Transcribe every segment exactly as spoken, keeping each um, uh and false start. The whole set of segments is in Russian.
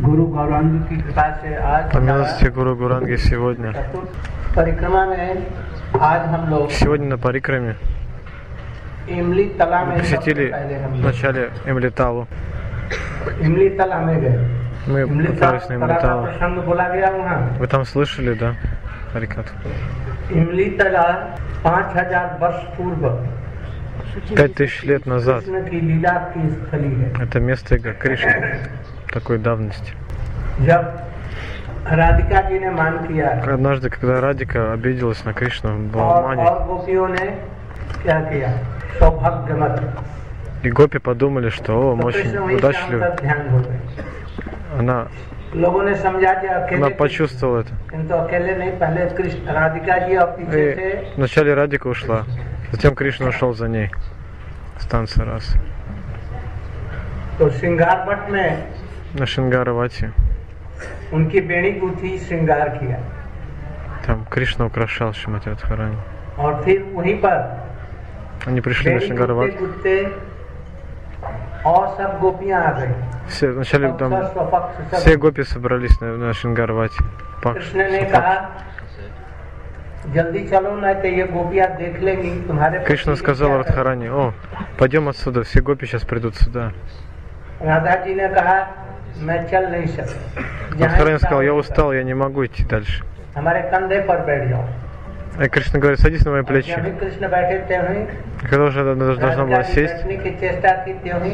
गुरु गौरांग की कृपा से आज По милости Гуру Гуранги сегодня. परिक्रमा में आज हम लोग Сегодня на парикраме इमली तला में посетили पहले हम लोग вначале Имлиталу. इमली तला में गए Мы इमली попались на तला का Имлиталу. प्रसंग बोला गया वहाँ Вы там слышали, да? Харикат. इमली तला पाँच हजार वर्ष पूर्व Пять тысяч лет назад. कृष्ण की लीला की स्थली है। Это место Иго Кришны такой давности. जब राधिका जी ने मान किया Однажды, когда Радика обиделась на Кришну в और, Балмане, और गोपियों ने क्या किया सौभाग्यमत и гопи подумали, что о, мы तो очень कृष्ण वहीं से удачливы. अंतर ध्यान हो गए। Она, लोगों ने समझा कि она अकेले почувствовала это. किंतु अकेले नहीं पहले कृष्ण राधिका जी और पीछे И से вначале Радика ушла, затем Кришна ушел за ней. Станция раз. तो श्रृंगार भट्ट में На Шингаравати. उनकी बेड़ी गुथी श्रृंगार किया Там Кришна украшал Шримати Радхарани. और फिर वहीं पर Они пришли на बेड़ी Шингаравати. गुथते और सब गोपियां आ गई Все, вначале सब там स्वपक्ष все सब гопи собрались на, на Шингаравати. Пак- कृष्ण ने कहा जल्दी चलो ना तो ये गोपियां देख लेंगी तुम्हारे पति Кришна сказал क्या Радхарани: о, пойдем отсюда, все гопи сейчас придут сюда. है। राधा जी ने कहा मैं चल नहीं सकती जहाँ Радхарани इच्छा сказал: я हो, устал, я не могу идти дальше. हमारे कंधे पर बैठ जाओ। И Кришна говорит: садись на мои जब плечи. भी कृष्ण बैठे थे वहीं И когда уже она должна राधिका была जी сесть, बैठने की चेष्टा की थी वहीं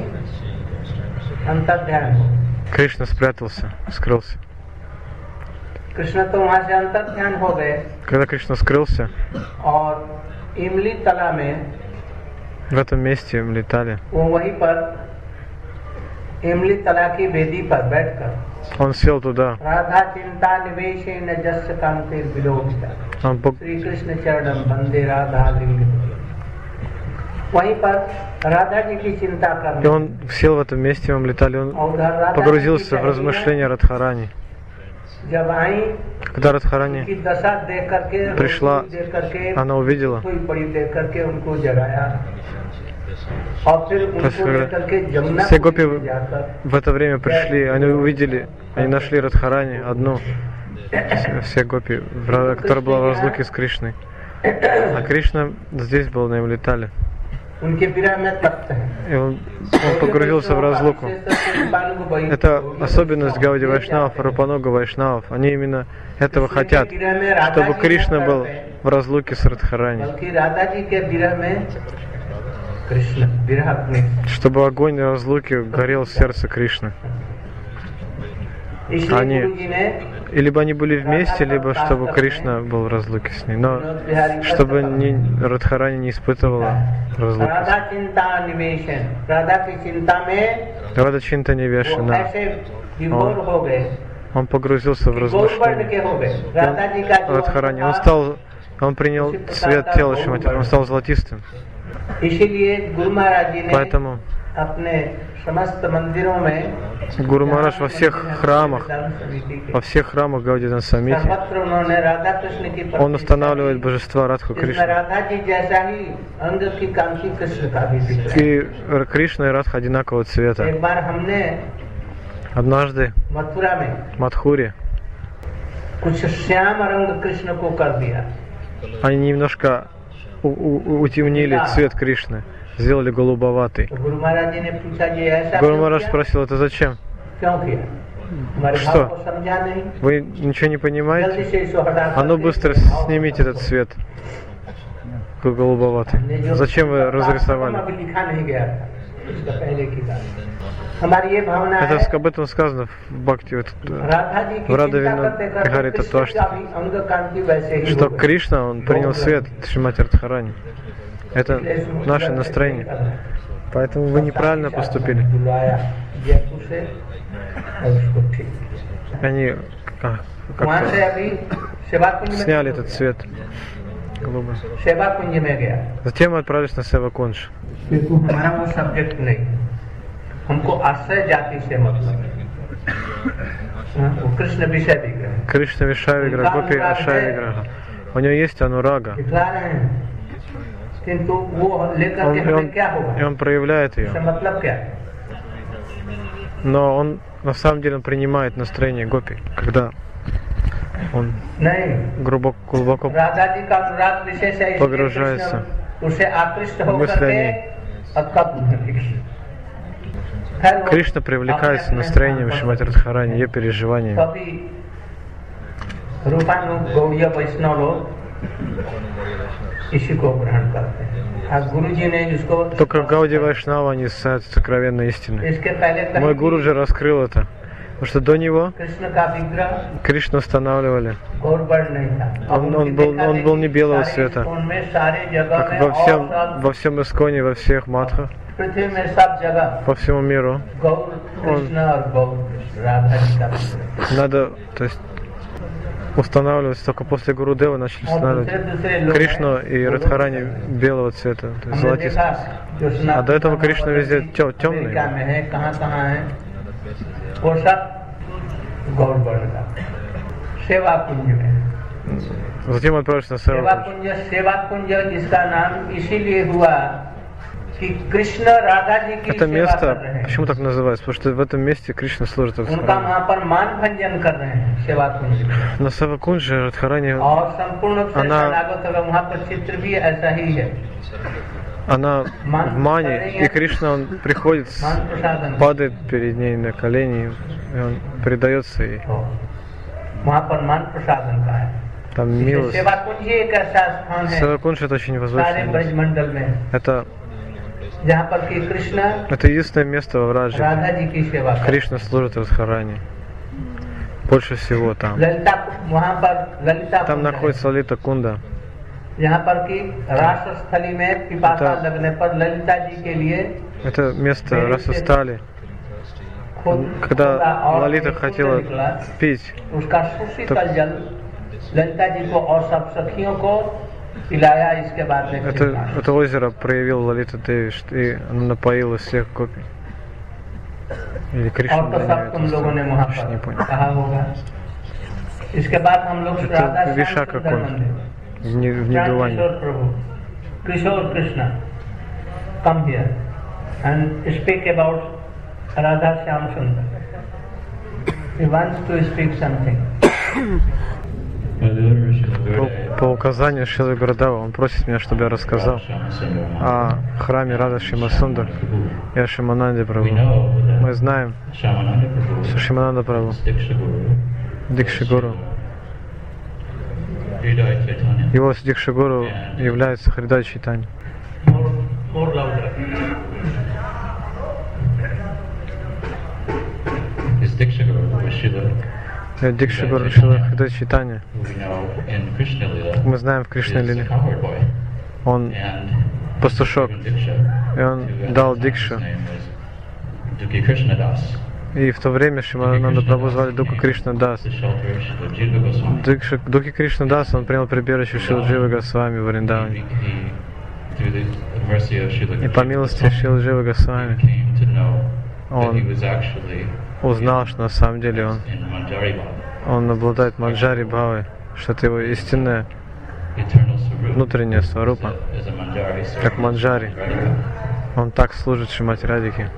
अंतर ध्यान हो। Кришна спрятался, скрылся. कृष्ण तो वहां से अंतर ध्यान हो गए Когда Кришна скрылся, और इमली तला में в этом месте мы летали. वो वहीं पर इमली तला की वेदी पर बैठकर Он сел туда, राधा चिंता निवेशेन जस्य कांतिर विलोकिता он пог- श्री कृष्ण चरणम वंदे राधा लिंग वहीं पर राधा जी की चिंता и करने он сел в этом месте, мы летали, он और उधर राधा погрузился जी в की размышления Радхарани. जब आई Когда Радхарани की दशा देख करके пришла, रोटी देख करके она увидела, कोई पड़ी देख करके उनको जगाया और फिर То есть, उनको लेकर के जमुना все гопи में जाकर в это время пришли, они увидели, они нашли Радхарани, одну, все- все гопи, в ра- которая была в разлуке с Кришной. А Кришна здесь был, на Имлитале. उनके विरह में तप्त है И он, он погрузился в разлуку. Это особенность Гауди Вайшнавов, Рупануга Вайшнавов. Они именно этого хотят, чтобы Кришна был в разлуке с Радхарани. बल्कि राधा जी के विरह में कृष्ण विरह अपने Чтобы огонь разлуки горел в сердце Кришны. इसलिए Они- गुरु जी ने И либо они были вместе, либо чтобы Кришна был в разлуке с ней. Но чтобы не, Радхарани не испытывала разлуки. राधा चिंता निवेशन राधा की चिंता में Рада Чинта वो Невешана. ऐसे विभोर हो गए Он погрузился в विभोर बढ़ размышления. के हो गए राधा जी का जो Радхарани. Он था, стал, он принял цвет тела Шримати, он стал золотистым. इसीलिए गुरु महाराज जी ने Поэтому अपने समस्त मंदिरों में Гуру Махарадж во всех храмах, धर्म समिति के во всех храмах Гаудидан Самити, सर्वत्र उन्होंने राधा कृष्ण की он प्रतिष्ठा устанавливает божества Радху की। इसमें Кришны. राधा जी जैसा ही अंग की कांति कृष्ण का भी दिख रहा И Кришна и Радха одинакового है। цвета. एक बार हमने Однажды मथुरा में в Мадхуре कुछ श्याम रंग कृष्ण को कर दिया они немножко у- у- утемнили цвет Кришны, сделали голубоватый. तो गुरु महाराज जी ने पूछा ये ऐसा Гуру क्यों Махарадж किया? спросил: это зачем? क्यों किया हमारे Что? भाव को समझा नहीं Вы ничего не जल्दी понимаете? से इसको हटा А ну करके быстро भाव को снимите этот цвет голубоватый. हमने जो Зачем вы बात разрисовали? अभी लिखा नहीं गया था इसका पहले की बात हमारी ये भावना है Это об этом сказано в Бхакти, вот, राधा जी की в Рада चिंता Вина करते करते Вихари कृष्ण Татвашти, का भी अंग कांति वैसे ही что हो गई। Кришна, он принял свет Шримати Радхарани. Это наше настроение. Поэтому вы неправильно поступили. बुलाया जयपुर से और उसको ठीक Они а, वहाँ से как-то अभी सेवा कुंज में сняли этот цвет голубой. सेवा कुंज में गया Затем мы отправились на Сева Кунж. क्योंकि हमारा वो सब्जेक्ट नहीं हमको आश्रय जाति से मतलब हाँ, वो कृष्ण विषय विग्रह Кришна Вишая Виграха, Гопи Ашая Виграха. У него есть анурага. दिखला रहे हैं किंतु वो लेकर Он, के и, हमें он, क्या и होगा он проявляет इसका ее. मतलब क्या है Но он на самом деле он принимает настроение гопи, когда он глубоко, глубоко погружается в мысли о ней. Кришна привлекается настроением Шримати Радхарани, ее переживаниями. Только Гауди Вайшнава они ссадят сокровенной истины. Мой гуру же раскрыл это. Потому что до него Кришну устанавливали. Он, он, был, он был не белого цвета. Как во всем, во всем Исконе, во всех матхах, по всему миру. Он, надо, то есть, устанавливать, только после Гурудева начали устанавливать Кришну и Радхарани белого цвета, то есть золотистого. А до этого Кришна везде темный. Затем отправишься на Севакунджа. Это место, почему так называется? Потому что в этом месте Кришна служит Радхарани. На Севакундже Радхарани, она, она в мане, и Кришна, он приходит, падает перед ней на колени, и он предается ей. Там милость. Севакундж — это очень возвышенное. Это Это единственное место во Враджи. Кришна служит Радхарани. Больше всего там. Там находится Лалита Кунда. Это место Расастали. Когда Лалита хотела пить, то Это, это озеро проявил Лалита Деви, и оно напоило всех гопи. Или Кришна, не понял. Это Вишака Кунда, в Нидуване. Kishore Krishna, come here and speak about Radha Shyam Sundar. He wants to speak something. По, по указанию Шилы Гурудева он просит меня, чтобы я рассказал о храме Рада Шьяма Сундар и о Шимананде Прабху. Мы знаем, что Шимананда Прабху, Дикши-гуру, его Дикши-гуру является Хридай Чайтанья. Дикши-гуру Шрила Хридай Чайтанья. Мы знаем в Кришна-лиле. Он пастушок, и он дал дикшу. И в то время Шримананда Прабху звали Дука Кришна Дас. Дуки Кришна Дас, он принял прибежище Шрила Дживы Госвами в Вриндаване. И по милости Шрила Дживы Госвами он узнал, что на самом деле он, он обладает Манджари Бхавой, что это его истинная внутренняя сварупа, как Манджари. Он так служит Шримати Радхике.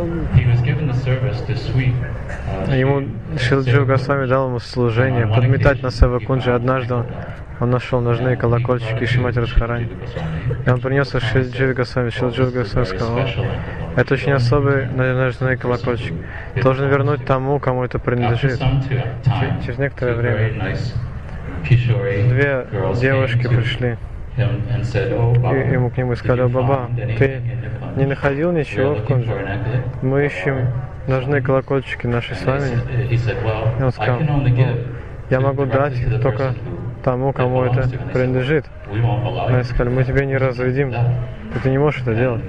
Ему Шрила Джива Госвами дал ему служение подметать на Севакундже. Однажды он, он нашел ножные колокольчики Шримати Радхарани. И он принес их Шрила Джива Госвами. Шрила Джива Госвами сказал: это очень особый ножной колокольчик. Должен вернуть тому, кому это принадлежит. Через некоторое время две девушки пришли и ему к нему сказали: Баба, ты не находил ничего в Кунже? Мы ищем ножные колокольчики нашей с вами. И он сказал: я могу дать только тому, кому это принадлежит. Они сказали: мы тебе не разведим, ты не можешь это делать.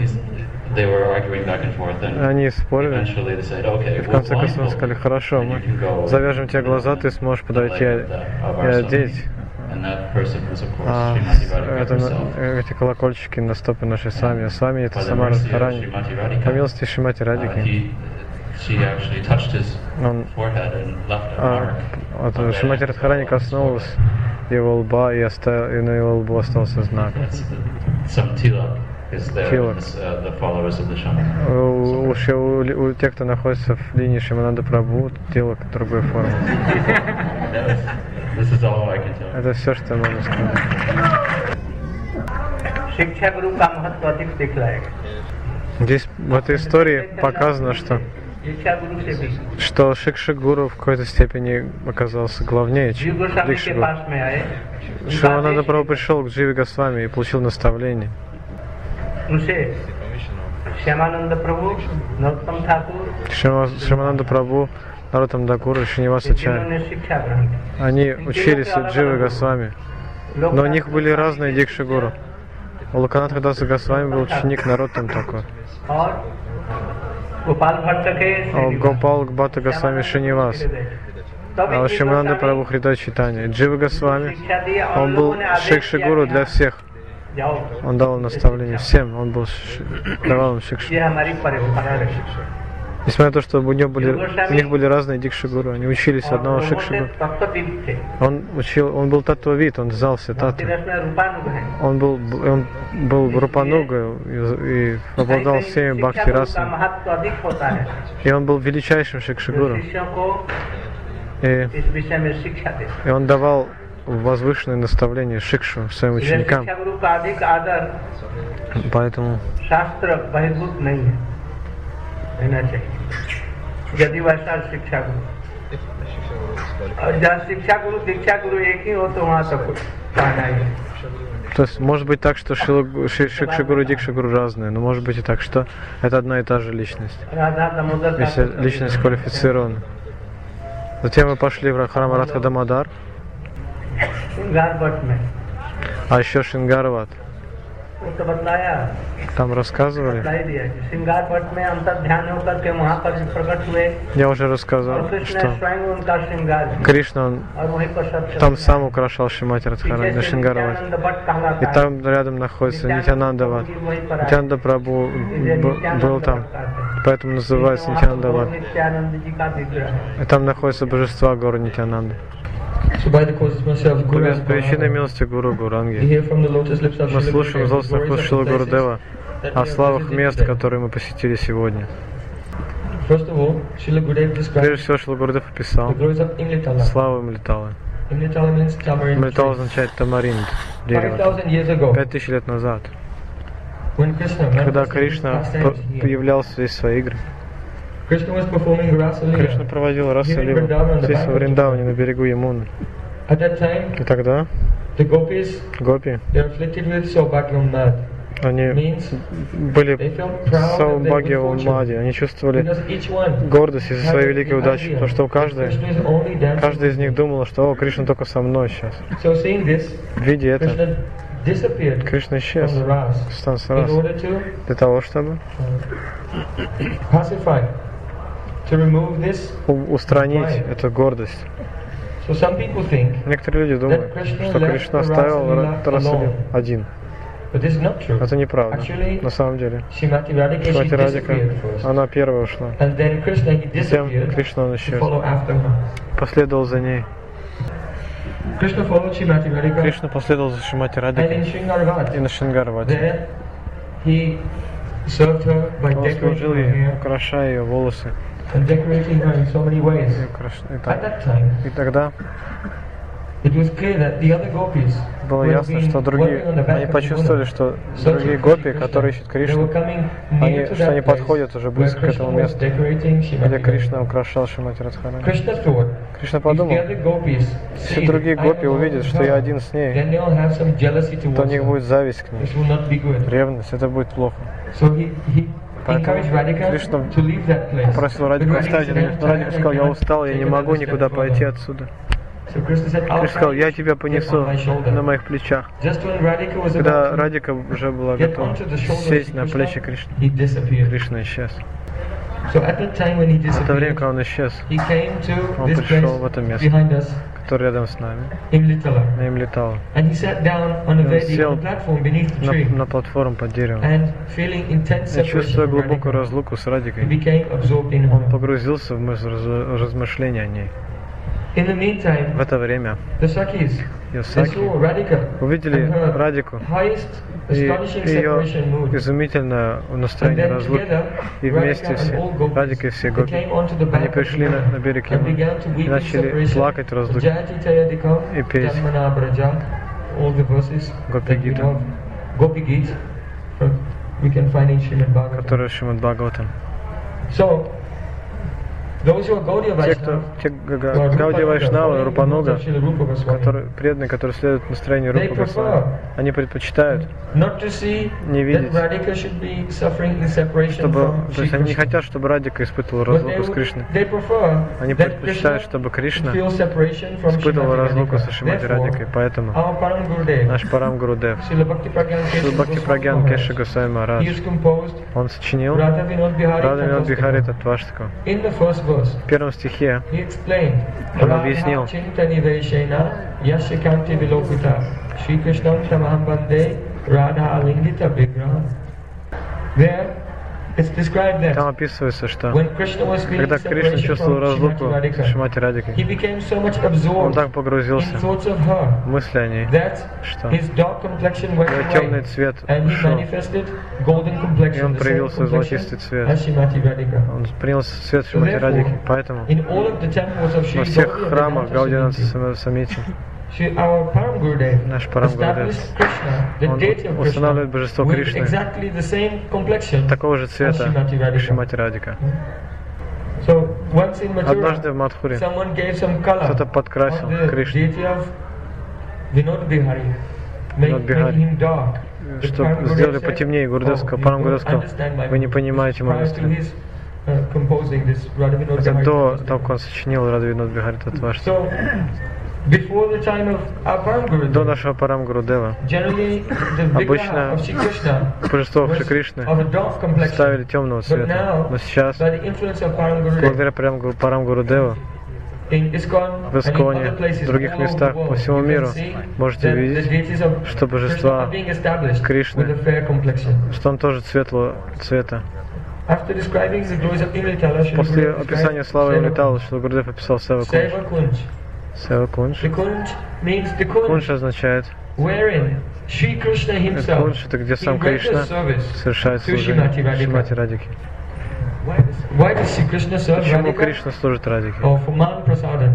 Они спорили, и в конце концов сказали: хорошо, мы завяжем тебе глаза, ты сможешь подойти и одеть а, это, эти колокольчики на стопы нашей Свами. А Свами это сама Радхарани. По милости Шримати Радхики. Он, а, вот, Шримати Радхарани коснулась его лба, и, оставил, и на его лбу остался знак. Тилак. У, у, у, у тех, кто находится в линии Шримананда Прабху, Тилак другой формы. Это все, что можно сказать. Здесь в этой истории показано, что что Шикша Гуру в какой-то степени оказался главнее, чем Дикша Гуру. Шримананда Прабху пришел к Дживе Госвами и получил наставление. Шримананда Прабху, Нароттам Дакур и Шринивасачарья. Они учились от Дживы Госвами, но у них были разные Дикша Гуру. У Локанатха Даса Госвами был ученик Нароттам Такур. А у Гопал Бхатта Госвами Шринивас. А у Шримананда Прабху Хрида Чайтанья. Джива Госвами, он был Шикша Гуру для всех. Он дал наставление всем, он был давал им Шикша. Несмотря на то, что у, него были, у них были разные Дикша Гуру, они учились одного Шикша Гуру. Он учил, он был татвавид, он знал все татвы. Он был, он был Рупануга и, и обладал всеми бхакти расами. И он был величайшим Шикша Гуру. И, и он давал возвышенные наставления Шикшу своим ученикам. Поэтому то есть может быть так, что Шикша Гуру и Дикша Гуру разные, но может быть и так, что это одна и та же личность, если личность квалифицирована. Затем мы пошли в храм Радха Дамодар, а еще Шингарват. Там рассказывали. Я уже рассказывал, что Кришна, он там сам украшал Шримати Радхарани на Шингаравате. И там рядом находится Нитьянанда Ват. Нитьянанда Прабху был там, поэтому называется Нитьянанда Ват. И там находятся божества горы Нитьянанды. Без причины милости Гуру Гуранги мы слушаем из устных уст Шрилы Гурудева о славах мест, которые мы посетили сегодня. Прежде всего, Шрила Гурудев описал славу Имлиталы. Имлитала означает тамаринд, дерево. Пять тысяч лет назад, когда Кришна являлся здесь в свои игры, Кришна проводил Раса-лилу здесь во Вриндаване, на берегу Ямуны. И тогда гопи, они были саубхагья-унмади, они чувствовали гордость из-за своей великой удачи, потому что у каждой, каждый из них думал, что «О, Кришна только со мной сейчас». Видя это, Кришна исчез с Сансараса для того, чтобы устранить эту гордость. Некоторые люди думают, что Кришна оставил Расалилу один. Это неправда. На самом деле, Шримати Радика, она первая ушла. Затем Кришна он исчез. Последовал за ней. Кришна последовал за Шримати Радикой и на Шингаравате. Он служил ей, украшая ее волосы. И тогда было ясно, что другие, они почувствовали, что другие гопи, которые ищут Кришну, они, что они подходят уже близко к этому месту, где Кришна украшал Шримати Радхарани. Кришна подумал, если другие гопи увидят, что я один с ней, то у них будет зависть к ней, ревность, это будет плохо. Поэтому Кришна попросил Радику оставить это место. Радика сказал, я устал, я не могу никуда пойти отсюда. Кришна сказал, я тебя понесу на моих плечах. Когда Радика уже была готова сесть на плечи Кришны, Кришна исчез. В это время, когда он исчез, он пришел в это место, которое рядом с нами, на Имлитала. Он сел на, на платформу под деревом. И, чувствуя глубокую разлуку с Радикой, он погрузился в размышления о ней. In the meantime, В это время the Sakis, they Йосаки saw Radhika увидели and her Радику highest и astonishing separation ее mood. изумительное And настроение then разлуки. together, И вместе Radhika and все, all gopis, Радика и все they гопи, came onto the они bank of пришли на, на Yamuna берег and Ямуны began to weep и in начали separation. плакать в разлуке. Jayati Tayadikam, И петь Janmana Braja, all the verses Гопи that we Гита, know. Gopi Gita, we can find in Srimad Bhagavatam. которые Шримад Бхагаватам. So, those who are Gaudiya Те, кто, Vaishnava, те Гаудия Вайшнава, Рупануга, которые преданные, которые следуют настроению they Рупа Госвами, prefer они предпочитают not to see не that видеть, Radhika should be suffering in separation чтобы, from то Shri есть они не Krishna. хотят, чтобы Радика испытывала But they, разлуку с would- Кришной. they prefer Они that предпочитают, Krishna чтобы Кришна feel separation from испытывал Srimati разлуку со Radhika. Шримати Therefore, Радикой. Поэтому our Param Gurudev, наш Парам Гурудев, Srila Bhakti Pragyan Шрила Kesha Бхакти Goswami Прагьян Кеша Maharaj, Госвами he Махарадж, has composed он сочинил Radha Vinod Bihari Рада Винод Бихари Tattvastaka. Татваштаку. In the first verse, В первом стихе he explained Он объяснил. Radha Chintani Vaishena Yashikanti Vilopita Shri Krishnam Tamaham Bande Radha Alingita Vigraha. There it's described там that описывается, что when Krishna was feeling когда Кришна separation чувствовал from разлуку Srimati с Radhika, Шримати he Радикой, became so much он absorbed так in погрузился thoughts of her в мысли о ней, that что his dark complexion went его темный away цвет and he ушел, manifested golden и complexion, он the same проявил свой complexion золотистый цвет. as Srimati Radhika. Он принял цвет Шримати Радики. Поэтому In all of the temples of Sri во всех Gaudiya храмах Vedanta Гаудианатса Samiti, Самити Shri- our Param Gurudev наш Парам Гурудев, established Krishna, the он deity of Krishna, устанавливает божество with Кришны exactly the same complexion такого же as цвета, Srimati как Radhika. Шримати Радика. So once in Однажды Mathura, в Мадхуре someone gave some color кто-то подкрасил on the Кришну, deity of Vinod Bihari, make, Vinod making Bihari. him dark. The чтобы Param Gurudev сделали said, потемнее Гурудевского. "Oh, Парам you Гурудев don't сказал, understand my вы не movement." понимаете мою Prior to мысль. his, uh, composing this Radha Vinod Это Bihari до Tattvastaka. того, как он сочинил Рада Винод Бихари Татваштаку. So, before the time of our Param До Gurudev, нашего Парам Гурудева generally the Обычно Vigraha of Shri Krishna божество was Шри Кришны of a dark complexion. ставили темного But цвета. now, Но сейчас, by the influence of Param Gurudev, благодаря Парам Гу- Парам Гурудеву, in ISKCON в and in Исконе, other places в других all over the местах world, по всему you can миру see можете that the видеть, deities of что Krishna божества are being established Кришны, with a fair complexion. что он тоже светлого цвета. After describing the glories of Imritala, Shri После Gurudev описания described славы Seva Имритала, что Гурудев описал Сева Кунж. Seva Kunj. Сева Кунж. The Kunj means the Kunj, Кунж означает, wherein Shri Krishna himself Кунж это где he сам renders Кришна service совершает to служение Srimati Radhika. Шримати Радики. Why does, why does Shri Krishna serve Почему Radhika? Кришна служит Радике? Or for man prasadam?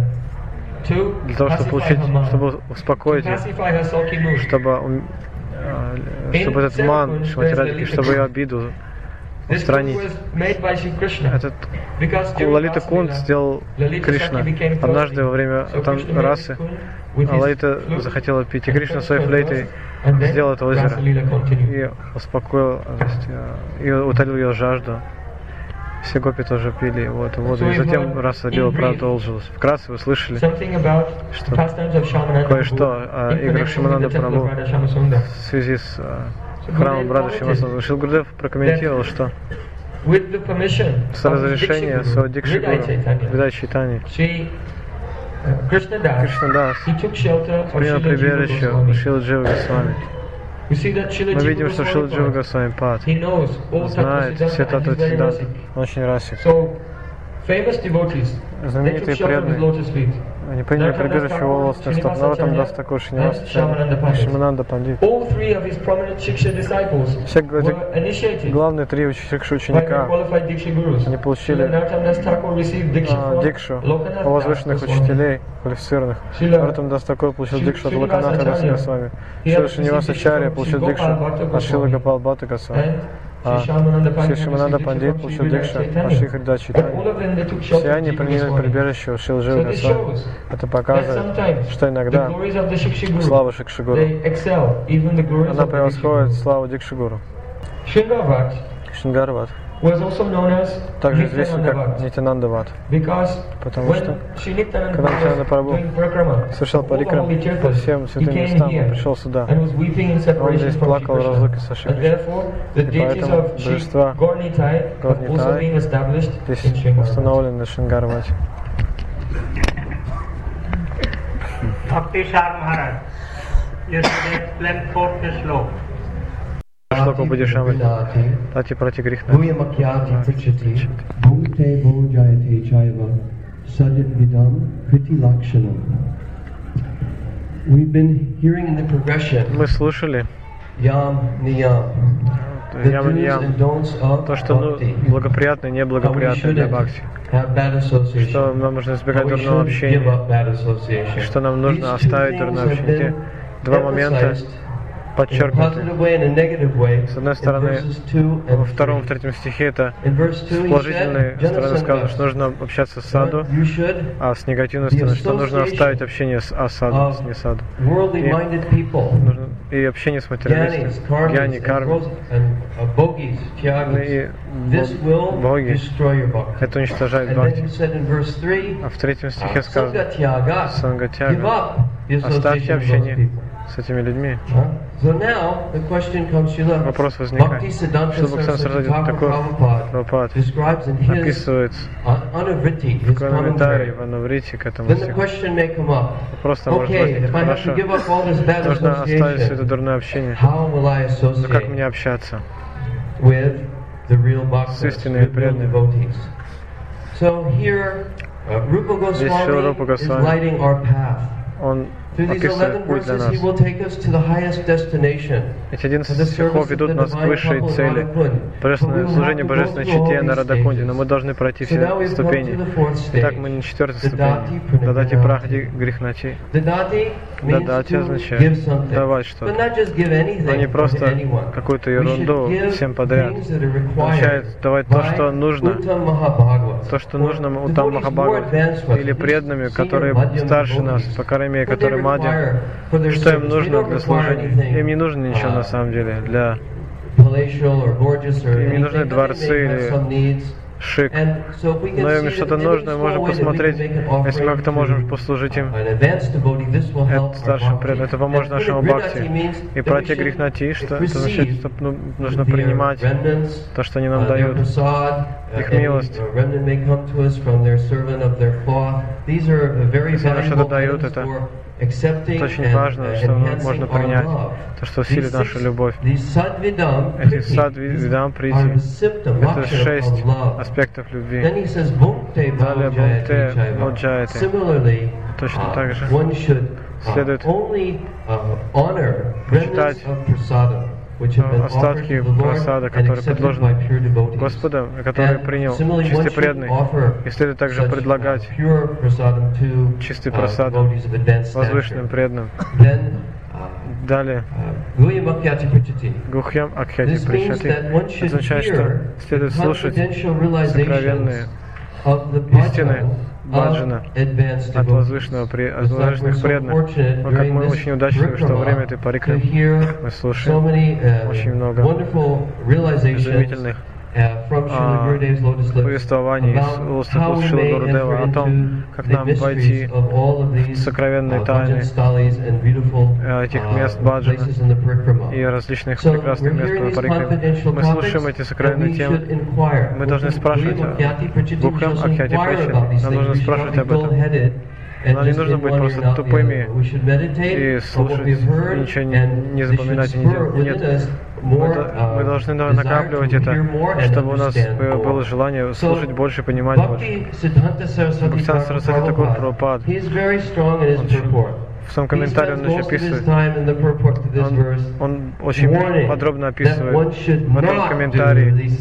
To Для того, чтобы pacify получить, her mind, чтобы to успокоить ее, pacify her sulky mood. чтобы, ум- а, чтобы этот ман Шримати Радики, чтобы ее обиду This book устранить. was made by Shri Krishna. Этот Because during Лалита Rasa Кунд Leela, сделал Lalita Кришна. Sakhi became Однажды во время thirsty. So там Krishna made расы this kund with а his Лалита flute захотела пить, и and Кришна quenched своей her флейтой thirst, and then сделал это озеро Rasa Leela continued. и успокоил, то есть, э, и утолил ее жажду. Все гопи тоже пили его эту воду, So и we've затем heard Раса in Лила brief продолжилась. Вкратце вы слышали Something about Что? pastimes of Shamananda Кое-что Prabhu о in играх connection with Шимананда the temple Прабху of Radha Shamasunda. в связи с э, храмом Рады Шимасунда. Шрила Гурудев прокомментировал, что With the permission с of разрешения Dikshiguru, своего Дикшигуру, Hridaya Chaitanya, Видай Чайтани, Shri uh, Krishna Das, Кришна Дас he took shelter of принял Srila Jiva прибежище у Goswami. Шрила Джива Госвами. We see that Srila Мы Jiva видим, что Шрила Джива Goswami, Госвами Пад he knows all знает все Tattva татвы Siddhanta and he's very Сиддханты, rasic. он очень расик. So, famous devotees, they took Знаменитые shelter of his преданные, lotus feet. они приняли прибежище у волосных стоп. Наватам Дас Такур, Шиниваса Чарья, Шимананда Пандит. All three of his prominent Shiksha disciples Все эти were initiated главные три ученика by their ученика qualified Diksha Gurus. Они получили Srila Narottam Das Thakur received Diksha а, from дикшу Lokanath у возвышенных Das Goswami. учителей, квалифицированных. Шрила- Наватам Дас Такур получил Шри- дикшу от Шриваса Локаната Даса Ачарья. Госвами. He Шри had Шиниваса received Чарья from получил Шри дикшу Gopal Bhatta от Шрила Goswami. Гопал Бхатта Госвами. And А Шри Шамананда Шри Пандит Шимананда received Пандит Diksha получил from Shri дикшу Hridaya от Шри Chaitanya. Хрида But all Чайтани. of them, they took Все shelter они of Jiva приняли Goswami. прибежище у Шрила Джива So this Госвами. shows Это that показывает, sometimes что the иногда glories of the Shiksha слава Guru, Шикшигуру, they excel even the glories она of the Diksha превосходит Guru. славу Дикшигуру. Shringavat Шингарват was also known as также известен как Nityananda Bhatt, Нитянандават, because потому что when Shri Nityananda когда Нитянанда was Прабху doing parikrama совершал all the парикрам holy по tirthas, всем he святым came местам, он here пришел сюда. and was weeping in Он separation здесь from Shri плакал в разлуке со Krishna. Шри And Кришной. therefore, the И deities поэтому of Shri божества Gaurnitai have also Gaurnitai been established здесь in Shringavat. установлены на Шингарвате. Bhakti Sar Maharaj, yesterday explained fourth sloka. Шлока Будишамри. Тати прати грихна. Bhuyamakyati prachati bhute bhojayate chaiva Sadvidam Kriti Lakshanam. We've been hearing in the progression Мы слушали Yam Niyam, the ям, do's ям, and don'ts of то, что ну, bhakti, благоприятно и how we неблагоприятно для shouldn't бхакти, have bad association, что нам нужно избегать how we дурного should give общения, up bad association. что нам нужно These two оставить things дурное have общение. been Два момента emphasized in a подчеркнуты. positive way and a negative way С одной in стороны, verses two во and втором, в three. третьем стихе это In verse с two he положительной said, стороны сказано, что Janasangha, нужно общаться с саду, you should а с негативной стороны, что нужно оставить общение с асаду, с несаду. worldly И minded people, нужно и общение с материалистами, Gyanis, karmis, гьяни, and карми, gros- and uh, bogis, ну tyagis. и This will боги. destroy your bhakti. Это уничтожает And then he бхакти. said in verse three, А в третьем стихе сказано, Sangatyaga, give Сангатяга, up the оставьте association of those общение people. с этими людьми. Huh? So now the question comes, Srila Вопрос возникает, Bhakti Siddhanta что Бхактисиданта Saraswati Сарасвати Thakur Тхакур Prabhupada Прабхупад describes in his описывает Anuvritti, в his комментарии commentary. в Анаврите к этому Then the стиху. question may come up, Вопрос там может okay, возникнуть, if I have to хорошо, give up all this bad нужно оставить все это association, дурное общение. how will I Но как associate мне общаться with the real с bhaktas, истинными with real преданными? devotees? So here, uh, Rupa Здесь Шрила Рупа Goswami is Госвами, lighting our path. он Through these описывает eleven путь для verses, he нас. will take us to the highest destination. Эти одиннадцать стихов ведут нас к высшей цели, божественное служение божественной чете на Радакунде, но мы должны пройти все ступени. Итак, мы на четвертой ступени. Дадати прахди грехначи. Дадати означает давать что-то, но не просто какую-то ерунду всем подряд. Означает давать то, что нужно, то, что нужно Утам Махабхагават, или преданными, которые старше нас, по крайней мере, которые мадья, что им нужно для служения. Им не нужно ничего на самом деле для... Им не нужны дворцы или шик. Но им что-то нужно, мы можем посмотреть, если мы как-то можем послужить им, это старшим преданным, это поможет нашему бхакти. И пройти грехнати, что это значит, что ну, нужно принимать то, что они нам дают, их милость. Если нам что-то дают, это это очень важно, что можно принять, то, что усилит нашу любовь. Эти садвидам прийти, это шесть аспектов любви. Далее бхакте моджаяте. Точно так же следует почитать остатки прасада, которые предложены Господом, который принял чистый преданный, и следует также предлагать чистый прасад возвышенным преданным. Далее, Гухьям Акхяти Причати. Это означает, что следует слушать сокровенные истины баджана от возвышенного, от возвышенных преданных. Но как мы очень удачливы, что во время этой парикрамы мы слушаем очень много изумительных повествований из уст Шрилы Гурудева о том, как нам войти в сокровенные тайны этих мест баджана и различных прекрасных мест по парикраме. Мы слушаем эти сокровенные темы. Мы должны спрашивать о Гухьям Акхяти Причати. Нам нужно спрашивать об этом. Нам не нужно быть просто тупыми и слушать, и ничего не, не запоминать и не делать. Нет. Мы, мы должны накапливать это, чтобы у нас было желание слушать больше, понимать больше. Бхактисиданта Сарасвати Тхакур Прабхупад, в своем комментарии он еще описывает, он, он очень подробно описывает в этом комментарии,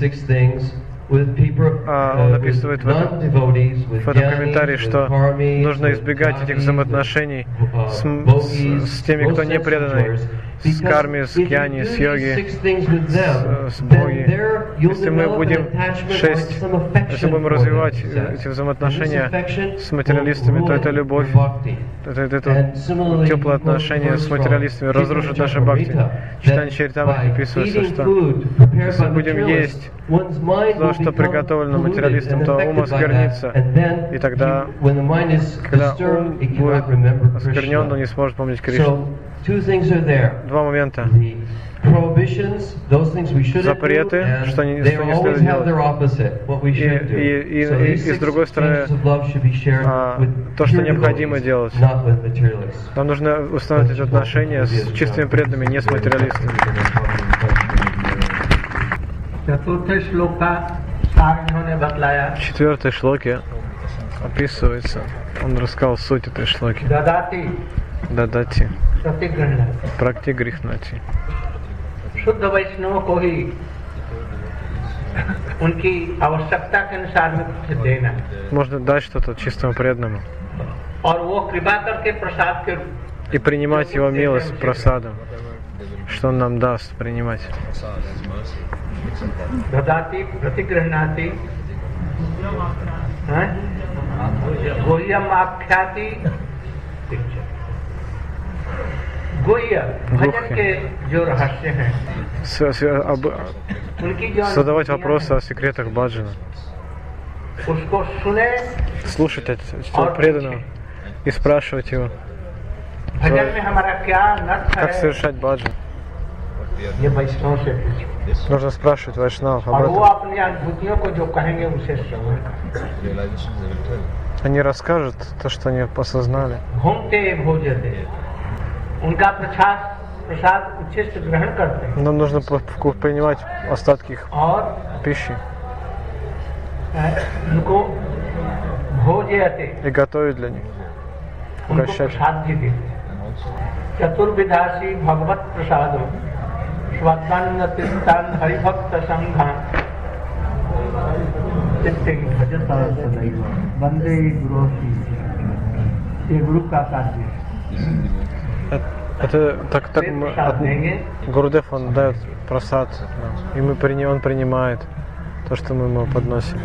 а он описывает в этом, в этом комментарии, что нужно избегать этих взаимоотношений с, с, с теми, кто не преданный, с карми, с гьяни, с йоги, с, с боги. Если мы будем шесть, если будем развивать эти взаимоотношения с материалистами, то эта любовь, это, это, это теплое отношение с материалистами разрушит наше бхакти. Читание Чаритамрити описывается, что если мы будем есть то, что приготовлено материалистам, то ум осквернится. И тогда, когда ум будет осквернен, он не сможет помнить Кришну. Два момента. Запреты, что не, что не следует делать. И, и, и, и, и с другой стороны, а, то, что необходимо делать. Нам нужно установить эти отношения с чистыми преданными, не с материалистами. В четвертой шлоке описывается. Он рассказал суть этой шлоки. Dadati, Дадати, Pratigranati. Практигрихнати. शुद्ध वैष्णव को ही उनकी आवश्यकता के अनुसार में कुछ देना Можно дать что-то чистому преданному और वो कृपा करके प्रसाद के и принимать его милость просадом, что он нам даст принимать. ददाति प्रतिगृह्णाति गुह्यम आख्याति गुह्य भजन के जो रहस्य हैं С- с- об- उनकी जो Задавать вопросы о секретах баджана, उसको सुने слушать от этого преданного и спрашивать его, भजन में हमारा क्या नर्थ как है совершать баджан. ये वैष्णव से पूछो Нужно спрашивать вайшнавов об और वो этом. अपनी अनुभूतियों को जो कहेंगे उसे श्रवण Они расскажут то, что они осознали. घूमते भोजते उनका प्रसाद प्रसाद उच्छिष्ट ग्रहण करते हैं Нам нужно по- вку- принимать остатки их और пищи उनको भोजयते и готовить для них. उनको उगащать. प्रसाद भी देते चतुर्विधासी भगवत प्रसाद स्वात्मान्न तीर्थान हरिभक्त संघान चित्ते भजता सदैव वंदे गुरु ये गुरु का कार्य है Это так, так वे мы प्रसाद от- देंगे Гурудев, он дает просад нам, и мы при, он принимает то, что мы ему подносим.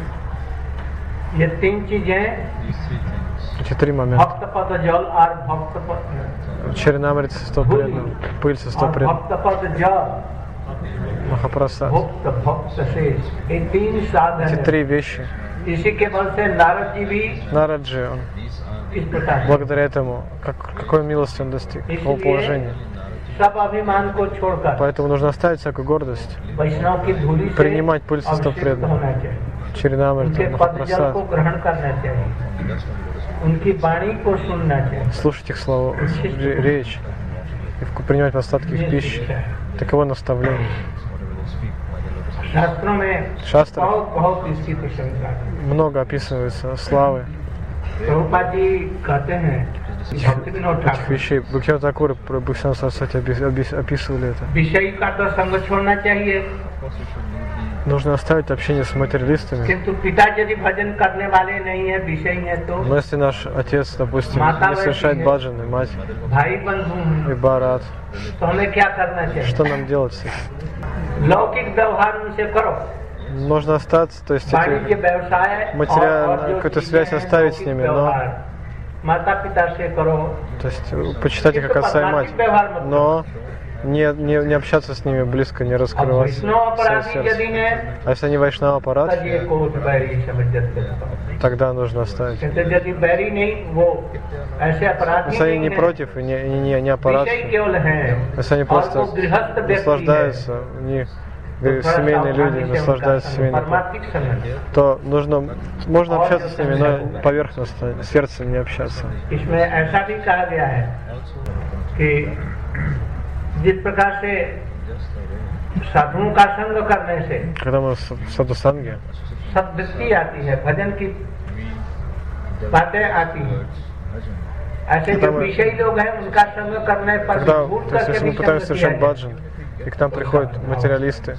ये तीन चीजें Эти три момента. भक्त पद जल और भक्त पद Чернамрит сто преданных, пыль со сто और преданных, भक्त पद जल Махапрасад. भक्त भक्त शेष ये तीन Эти साधन три вещи. इसी के बल से नारद जी भी Нараджи, он इस प्रकार благодаря этому, как, какой милости он достиг, какого положения. सब अभिमान को छोड़कर Поэтому нужно оставить всякую гордость, वैष्णव की धूली से принимать пыль со сто अभिषिक्त преданных, होना चाहिए Чернамрит, उनके पद जल Махапрасад. को ग्रहण करना चाहिए उनकी वाणी को सुनना चाहिए Слушать их слова, ре- речь и вку- принимать остатки их пищи. Таково наставление. शास्त्रों में Шастрах बहुत बहुत इसकी प्रशंसा है много описывается славы प्रभुपाद जी कहते हैं भक्ति विनोद этих ठाकुर вещей. Бхактивinoda Тхакур про Бхактивinoда Сарасвати оби- оби- описывали это. विषय का तो संग छोड़ना चाहिए Нужно оставить общение с материалистами. किंतु पिता यदि भजन करने वाले नहीं है विषय है तो Но если наш отец, допустим, не совершает баджаны, мать भाई बंधु हैं, и барат, तो हमें क्या करना चाहिए что нам делать с этим? लौकिक व्यवहार उनसे करो Нужно остаться, то есть वाणिज्य эти व्यवसाय материальную और- और जो какую-то चीजें связь हैं, оставить с लौकिक ними, но व्यवहार, माता पिता से करो то есть почитать их как отца и мать, но не, не, не общаться с ними близко, не अब раскрывать वैष्णव свое अपराधी यदि сердце. है А если они вайшнава аппарат, तब ये कोट बैरी समझ जाते हैं тогда нужно оставить. कहते यदि बैरी नहीं वो ऐसे अपराधी Если они नहीं не है, против и не, не, не, не аппарат, विषय केवल है если они और просто वो गृहस्थ व्यक्ति है наслаждаются, у них तो говорю, थोड़ा семейные सावधानी люди से наслаждаются उनका семейной, परमार्थिक संबंध то нужно, можно общаться с ними, но поверхностно, сердцем не общаться. इसमें ऐसा भी कहा गया है कि जिस प्रकार से साधुओं का संग करने से Когда мы в садхусанге, सद्वृत्ति आती है भजन की बातें आती हैं ऐसे जो विषयी लोग हैं उनका संग करने पर когда, भूल то есть करके если भी мы пытаемся संग किया совершать जाए баджан, и к нам приходят материалисты,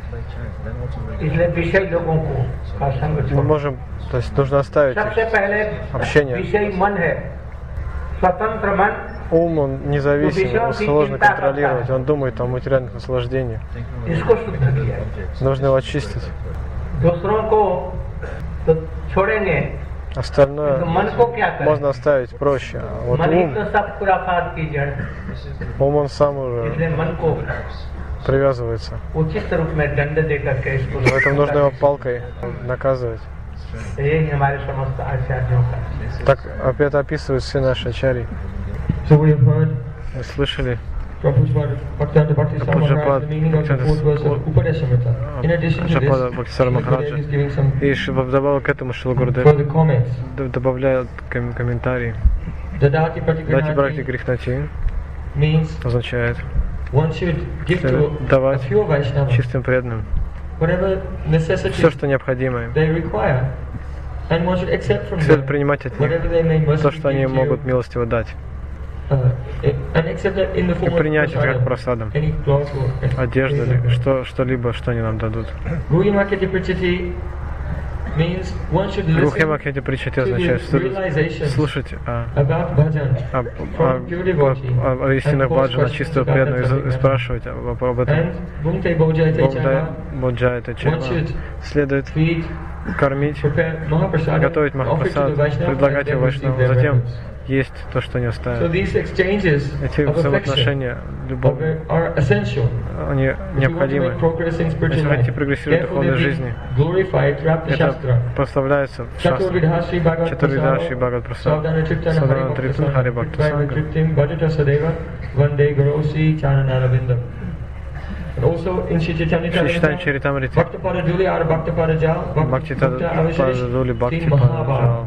इसलिए विषय लोगों को का संग мы छोड़ो можем, то есть нужно оставить их. सबसे पहले общение. विषय मन है स्वतंत्र मन Ум, он независимый, его сложно контролировать, он думает о материальных наслаждениях. इसको शुद्ध किया है। Нужно его очистить. दूसरों को तो छोड़ेंगे तो Остальное मन को क्या करें можно оставить проще. А вот मन ही ум, तो सब खुराफात की जड़ ум он сам уже इसलिए मन को привязывается. उचित रूप में दंड दे करके इसको Поэтому нужно его палкой наказывать. यही हमारे समस्त आचार्यों का Так опять описывают все наши ачарьи. So we have heard Вы слышали? Prabhupada Bhaktivedanta Bhakti Prabhupada Maharaj, the meaning of the fourth verse of Upadeshamrita. In addition to Prabhupada this, Бхактисара Srila Махараджа. Gurudev is giving some И ш- вдобавок к этому Шрила Гурудев further comments. д- добавляет ком- комментарии. Dadati Дати Практи Pratigranati Грихнати means означает one should give to a давать pure Vaishnava чистым преданным whatever все, necessities что необходимое. they require. And one should accept from Следует them принимать от них whatever they may то, mercifully что они give to могут you. милостиво дать. Uh, and accept that in the И form of принять это как prasadam, просадом. any cloth or Одежду anything или like that. что, что-либо, что они нам дадут. Guhyamākhyati prachati means one should listen Гурхемакхети причати to означает, the что realizations слушать о, about bhajan об, from pure devotee о, о истинных and pose баджана, questions чистого about преданного, that и, за- и subject matter. спрашивать об, об этом. And bhunte bhojayate chava, Боджайта Чарма. one should Следует feed, кормить, prepare mahaprasada, готовить offer it to the Махапрасад, Vaishnava, предлагать and его then receive Вайшнаву, their затем reverence. есть то, что не So оставят. these exchanges Эти of affection взаимоотношения are, любовные, are essential. они If you want to необходимы. make progress in spiritual Если life, хотите прогрессировать в therefore духовной they be жизни, glorified throughout the это Shastra. прославляется в шастре. Chaturvidha Shri Bhagavad Чатурвида Шри Prasad, Бхагават Прасад, Savdhana Triptana Садхана Триптан Хари Hari Бхакта Bhakta Санга. Triptim Bhajata Sadeva Vande Gurosi Chanana Ravindam. And also in Shri Chaitanya Шри Читани Charitamrita, Чаритамрити, Bhaktapada Duli Ar Bhaktapada Jal, Бхакти Bhakta Avishrish, Пададули, Бхакти Tin Mahabhav. Пададжал.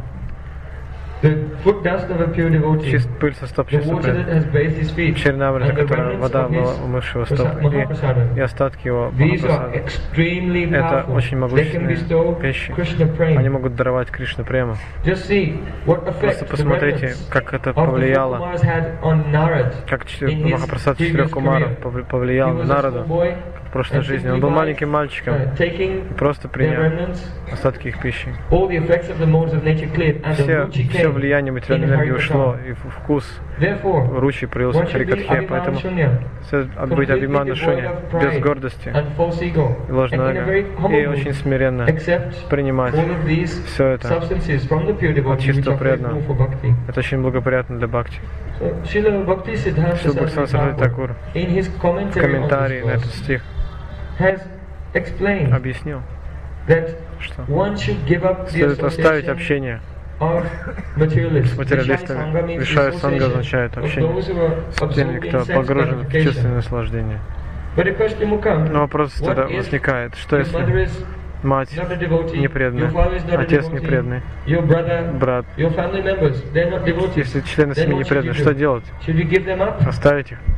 The foot dust of a pure devotee, Чист пыль со стоп the чистого water that преданного. has bathed his feet, Чернаврита, and the которая remnants вода of была his умывшего стопы, Mahaprasada. и, и остатки его These are Махапрасада. extremely Это powerful. очень They can bestow могущественные вещи. Krishna Они prema. могут даровать Кришну прему. Just see what effect Просто the посмотрите, remnants как это of the повлияло, Kumaras had on Narad как in his Махапрасад previous четырех кумаров career. повли- He повлиял на was a small народу boy в прошлой and жизни. Он simply был by, маленьким мальчиком, uh, taking просто their приняв remnants, остатки их пищи. all the effects of the modes of nature cleared, and the Все, ruchi все came влияние in материальной энергии ушло, Harikatha. и в- вкус Therefore, ручи проявился one в should be Харикатхе, поэтому abhimanshunya, следует быть абимана шуня, без гордости and false ego, и and ложного in a very эго, humble и очень mood, смиренно accept принимать all of these все это. substances from the pure devotee which чистого are favorable преданного. for bhakti. Это очень благоприятно для бхакти. So, Srila Bhakti Siddhanta Шрила Бхактисиданта Сарасвати Thakur, Такур in his в commentary on комментарии на this этот verse, стих has explained объяснил, that что one should give up the следует оставить association общение of materialists. с материалистами. Vishaya Sangha means Вишая the санга association означает of общение those who are с теми, absorbed in кто sense погружен в чувственное gratification. наслаждение. But the question will come, Но вопрос what тогда if возникает, что your mother если is мать not a devotee, не your преданная, father is not a отец не devotee, преданный, your brother, брат, your family members, they're not devotees, если члены then семьи не what should преданны, you что do? делать? Should we give them up? Оставить их?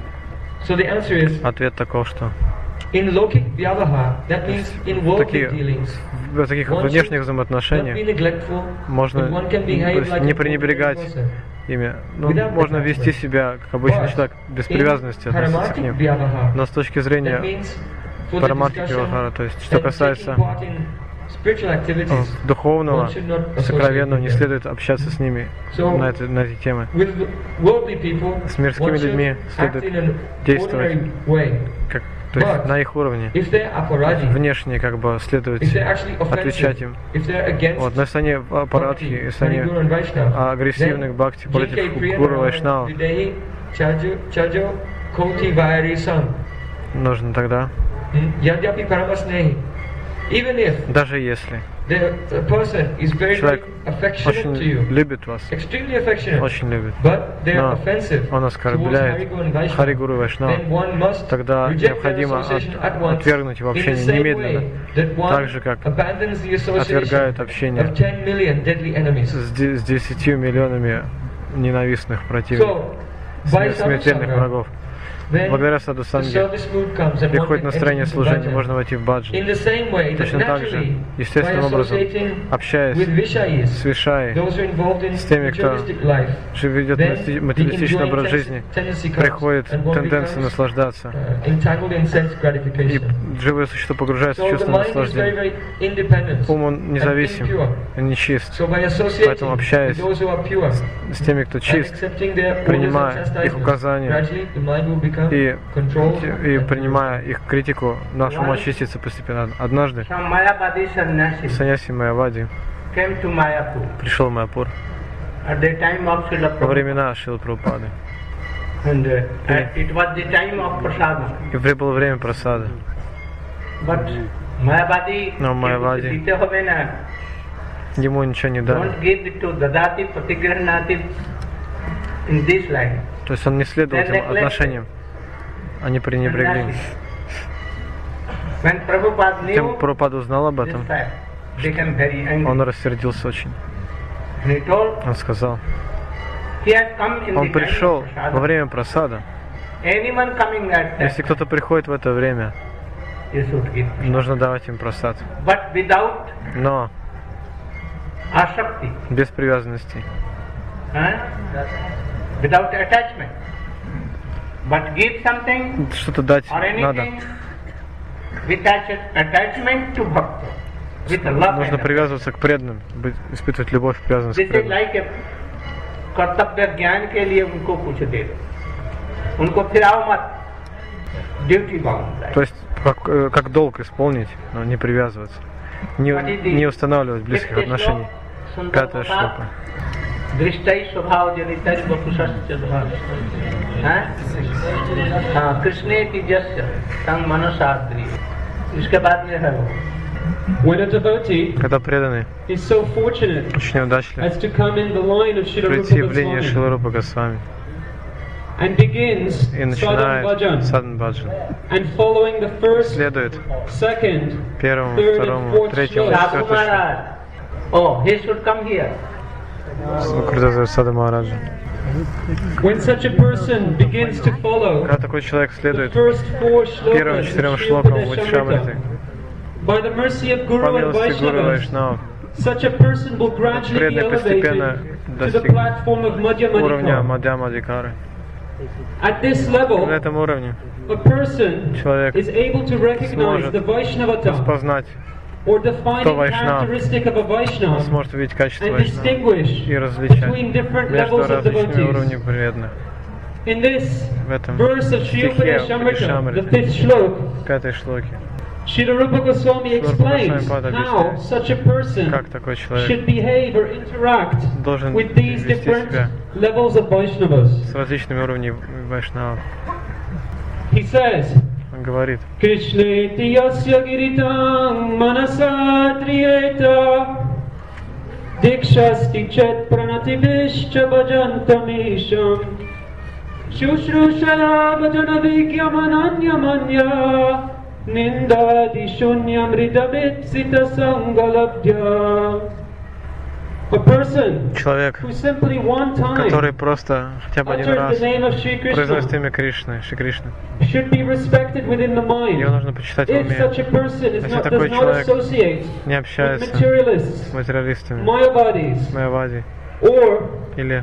So the answer is, Ответ таков, что in lokic vyavaha, that means in worldly такие, dealings, в таких one внешних should not be взаимоотношениях neglectful, можно but one can то behave есть like не a ordinary пренебрегать person. ими. Ну, Without можно attachment. вести себя, как обычный But человек, без in привязанности относиться к paramatic ним. vyavaha, Но с точки that зрения means for the парамартики discussion вахара, то есть что and касается taking part in spiritual activities, э, духовного, one should not associate сокровенного, with не them. следует общаться с ними So, на, этой, на эти темы. With worldly people, С мирскими one should людьми act следует in an действовать ordinary way. Как, то есть But на их уровне. If they're apparadhi, Внешне как бы следует if they're actually отвечать offensive, им. if they're against Вот, но если они аппаратхи, bhakti, если они Hari Guru and Vaishnava, агрессивны к бхакти then против J K Priya гуру Narayana Вайшнава, Videhi Chajo Chajo Koti Vairi Sam нужно тогда, Yadyapi Paramasnehi. Even if даже если the, the person is very, very человек affectionate очень to you, любит вас, extremely affectionate, очень любит, but they are но offensive он towards оскорбляет Hari Guru and Vaishnava, Хари Гуру Вайшнава, then one must тогда reject their необходимо association от- at once, отвергнуть его in the общение same немедленно, way that one так же, как abandons the association отвергает общение of ten million deadly enemies. с, де- с десятью миллионами ненавистных противников, So, by смер- смертельных sadhusanga, врагов. then Благодаря саду the санге service mood comes and one приходит can настроение enter into служения, bhajan. можно войти в In баджан. the same way that Точно так же, naturally, естественным by образом, associating общаясь with vishayis, с Вишай, those who are involved in с теми, кто materialistic life, ведет then материалисти- the материалистичный enjoying образ ten- жизни, tendency comes, приходит and one тенденция becomes, наслаждаться. uh, entangled in sense И gratification. живое существо погружается в So the чувство mind is very, наслаждения. very independent Ум он and независим, impure. он нечист. So by associating Поэтому, общаясь with those who are pure С теми, кто and чист, accepting their orders and принимая их chastisements, указания gradually the mind will become и, controlled и and принимая их критику, наш ум очистится постепенно. Однажды Some Mayavadi sannyasi саньяси Майявади came to Mayapur пришел в Майяпур at the time of Srila во Prabhupada. времена Шрилы Прабхупады. And uh, uh, it was the time of prasadam. И прибыло время просады. But Mayavadi, Но Майявади দিতে হবে না. ему ничего не дали. Don't give it to dadati pratigrahnati in this line. То есть он не следовал этим отношениям. Они пренебрегли. When Prabhupada Тем knew Прабхупада узнал об this этом, fact, became very angry. он рассердился очень. And he told, Он сказал, he has come in он the time пришел of во prasadam. время просада. Anyone coming at Если that, кто-то приходит в это время, you should give. нужно давать им просад. But without Но Ashakti. Без привязанностей. Huh? Without attachment. But give something Что-то дать or надо. anything with attachment to bhakta. With love. Нужно привязываться к преданным, быть, испытывать любовь, привязанность к This is преданным. like a कर्तव्य ज्ञान के लिए उनको कुछ दे दो, उनको फिराओ मत, ड्यूटी बाउंड. То есть как, э, как долг исполнить, но не привязываться, не, не устанавливать близких отношений. Пятая шлока. दृष्टै स्वभाव जनितै वपुषश्च धर्म. हाँ, कृष्णे तिजस्य तंग मनसाद्रि. इसके बाद में है When a devotee Когда преданный is so fortunate очень удачлив as to come in the line of Srila прийти в Rupa линию Goswami Шиларупа Госвами and begins и sadhan начинает bhajan садан баджан, and following the first, следует second, первому, third and второму, fourth третьему, shlokas. Sadhu четвертому Maharaj. Oh, he should come here. Когда зовут Сада Махараджа. When such a person begins to follow Когда такой человек the следует first four первым shlokas четырем of шлокам Shri Вадишамриты, by the mercy of по Guru and милости Гуру Vaishnavas, Вайшнава, such a person will gradually be преданный постепенно elevated to the достигнет platform of Madhya уровня Madhika. Мадьяма Адикары. At this level, На этом уровне a person человек is able to recognize сможет the Vaishnavata распознать, or defining Vaishnava. characteristic of a он Vaishnava сможет видеть качество and Вайшнава distinguish и различать between different между levels of различными уровнями devotees. преданных. In this В этом verse of Shri стихе Upanishadamrita, the Upanishadamrita, fifth shlok, пятой шлоке, Srila Rupa Goswami Шрила Рупа explains Госвами Пад how объясняет, such a person как такой человек should behave or interact должен with these вести different себя levels of Vaishnavas. с различными уровнями Вайшнава. He says, Он говорит, Krishneti yasya giritang manasa triyeta dikshasti chet pranativischa bhajantamisham shushrushala bhajana vigyamananya manya nindadi shunyamridamitsita sangalabdya. A person человек, who simply one который time просто хотя бы один utters раз the name of Shri произносит Krishna имя Кришны, Шри Кришны, should be respected within the mind. его нужно почитать в If уме. such a person is Если not, такой does not человек associate не with общается materialists, с материалистами, Mayavadis, майявади, or или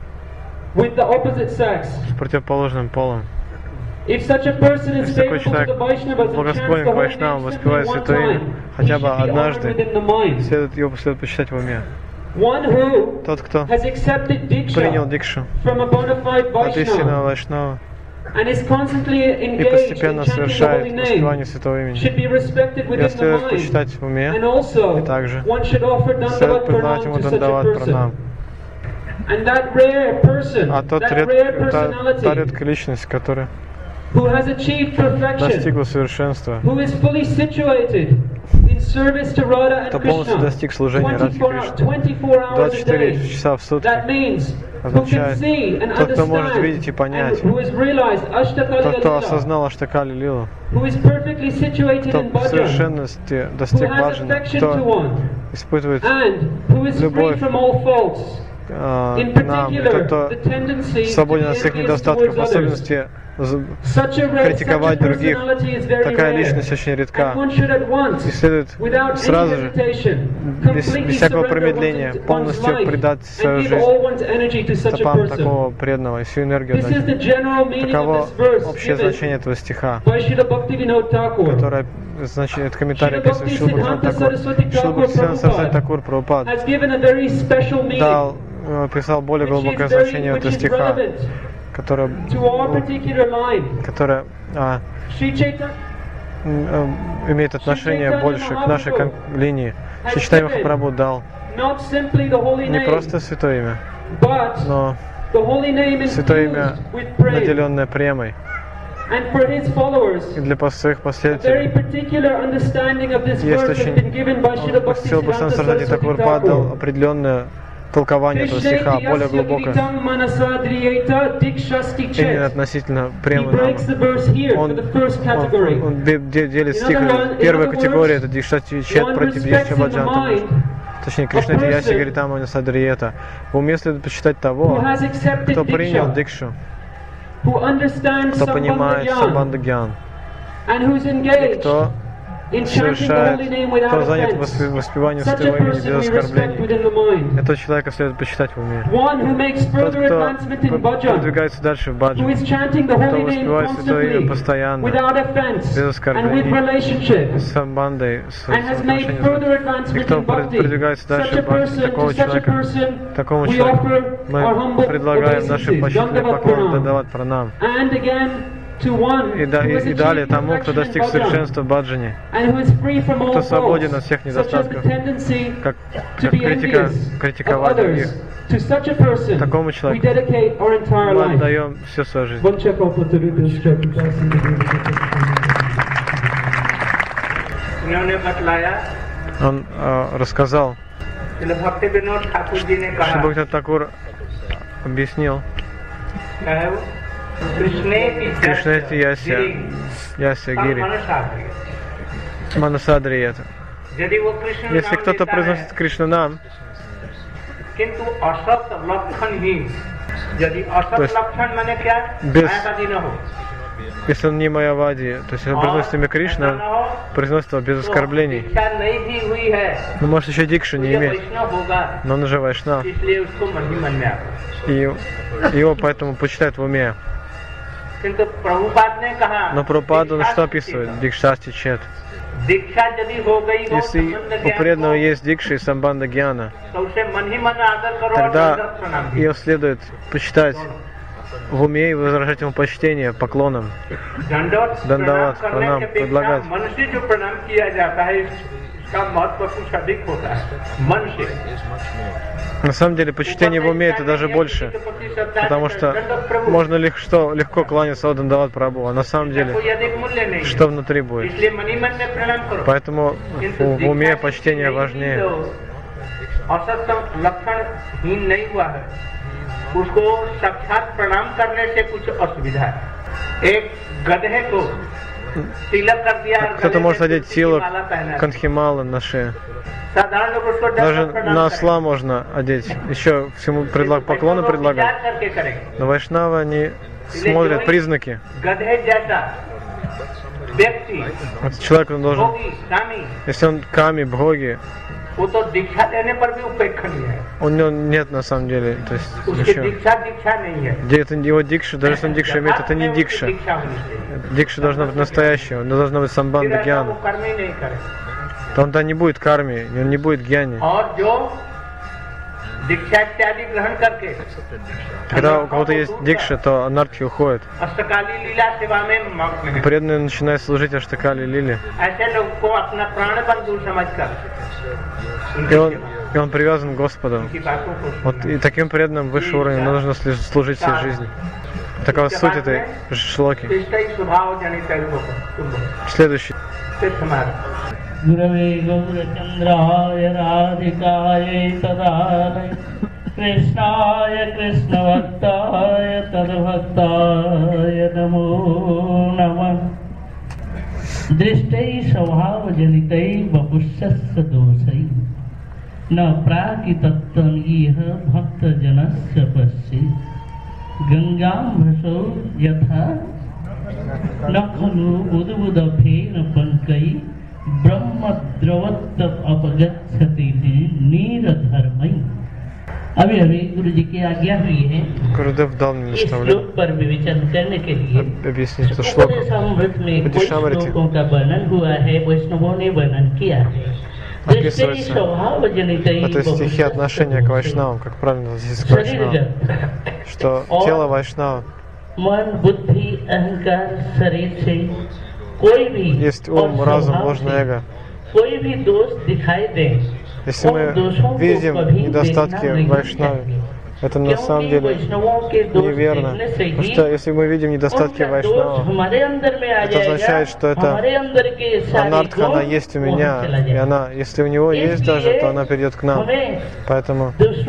with the opposite sex, с противоположным полом. if such a person is Если такой favorable to человек the Vaishnavas and chants благосклонен the к holy Вайшнавам, name simply воспевает one святое имя, time, he хотя should бы be honored однажды, within the mind. следует, его следует почитать в уме. One who Тот, кто has accepted принял Diksha дикшу from a bona fide от истинного Vaishnava Вайшнава and is constantly и engaged in постепенно chanting the совершает holy name воспевание святого имени, should be respected его within the следует mind. почитать в уме, And also, и также one should offer следует Dandavat предавать Pranam ему to such a дандават пранам. person. And that rare person, А тот that ред, rare та, та personality редкая личность, которая who has achieved perfection, достигла совершенства, who is fully situated in service to Radha кто and полностью Krishna, достиг служения Радхи twenty-four, Кришны twenty-four hours a двадцать четыре day. часа в сутки, That means who can означает see and тот, кто может видеть и understand, понять, and who has realized Ashtakali тот, кто Lila, осознал Аштакали Лилу, who is perfectly situated кто in в bhajan, совершенности who достиг has баджана, affection to кто one, испытывает and who is free любовь from all faults. э, In к нам, particular, тот, the кто tendency to свободен be от всех envious недостатков, towards others. особенности Such a rare, such a критиковать других. personality is very Такая rare. личность очень And редка. one should at once, И следует without сразу any же, hesitation, без, completely без всякого surrender промедления, one's, one's полностью life предать свою and give жизнь all one's energy to such a стопам person. такого преданного и всю энергию This is the дать. general meaning Таково of this verse общее given значение этого стиха, by Srila Bhaktivinoda Thakur. которое значит, это комментарий Шрила описывает Шрила Бхактисиддханта Бхактисиддханта Такур. Сарасвати Шрила Тхакур Бхактисиддханта Сарасвати Прабхупад Такур Прабхупад has given a very special meaning, дал, описал более which is глубокое very, значение which этого is стиха, relevant которое, to our particular line. которое а, Shri Chaitanya м, имеет отношение больше к нашей кон- линии. Шри Чайтанья Махапрабху дал not simply the holy не name, просто святое имя, but но the holy name святое имя, infused with praise. наделенное премой. And for his followers, И для своих a very последователей particular understanding of this есть verse has очень been given by Srila Бхактисиддханта Bhaktisiddhanta Сарасвати Saraswati Такур дал Thakur. определенное толкование этого стиха, более глубокое, именно относительно He премы breaks the verse here Он, for the first он, category. он де- де- делит In стих. other words- Первая in other категория words, это Дикшати Чет one против respects Дикшти in the Баджанта. mind Точнее, Кришна a Дияси person Гритама Насадриета. В уме следует почитать who того, has accepted кто принял Diksha, Дикшу, who understands кто понимает Sambandha Самбандагьян, and who's и engaged кто совершает, кто занят воспеванием святого имени без оскорблений. Этого человека следует почитать в уме. Тот, кто продвигается дальше в баджане, кто воспевает святое имя постоянно, без оскорблений, с самбандой, с отношением, и кто продвигается дальше в баджане, такого человека, такому человеку мы предлагаем наши почтительные поклоны давать пранам. И, да, и, и далее тому, кто достиг совершенства в баджане, кто свободен от всех недостатков, как, как критика, критиковать других. Такому человеку мы отдаем всю свою жизнь. Он э, рассказал, что Бхакти Такур объяснил, Кришнети Яся, Яся Гири, Манасадри это. Если кто-то произносит Кришнанам, то есть без, если он не майявади, то есть он произносит имя Кришна, произносит его без оскорблений. Но может еще дикшу не иметь, но он уже вайшнав. И его поэтому почитают в уме. Но Прабхупад он что описывает? Дикшасти чет. Если у преданного есть дикша и самбанда гьяна, тогда ее следует почитать в уме и возражать ему почтение поклоном. Дандават, пранам, предлагать. На самом деле, почтение в уме это даже больше, потому что можно легко, легко кланяться от Дандават Прабху, а на самом деле, что внутри будет. Поэтому в, в уме почтение важнее. Кто-то может одеть тилок, канхимала на шею. Даже на осла можно одеть. Еще всему предлаг, поклоны предлагают. Но вайшнавы, они смотрят признаки. Этот человек, он должен, если он ками, бхоги, у него нет на самом деле, то есть ничего. Где это его дикша, даже если он дикша имеет, это не дикша. Дикша должна быть настоящая, у него должна быть самбанда гьяна. То он да не будет карми, он не будет гьяни. Когда у кого-то есть дикша, то анархия уходит. Преданный начинает служить Аштакали Лиле. И он, и он привязан к Господу. Вот и таким преданным высшего уровня нужно служить всей жизни. Такова суть этой шлоки. Следующий. Гураве Гаурачандрая Радхикая Тададай Кришная Кришнавактая Тадбхактая Намо Намah Дриштей Свабхаважанитай Вапуссасya Досai Na Prakitattvam Iha Bhakta Janasya Passi Gangam Bhaso Yatha Nakhalu Udvudapena Pankai ब्रह्म द्रवत्व अपगच्छति नीर धर्मई। अभी अभी गुरु जी की आज्ञा हुई है इस श्लोक पर विवेचन करने के लिए। उपदेशामृत में कुछ श्लोकों का वर्णन हुआ है, वैष्णवों ने वर्णन किया है। Это стихи отношения к вайшнавам, как правильно здесь к вайшнавам, что тело вайшнава, есть ум, разум, ложное эго. Если мы видим недостатки вайшнавы, это на самом деле неверно. Потому что если мы видим недостатки вайшнава, это означает, что это анартха, она есть у меня, и она, если у него есть даже, то она придет к нам. Поэтому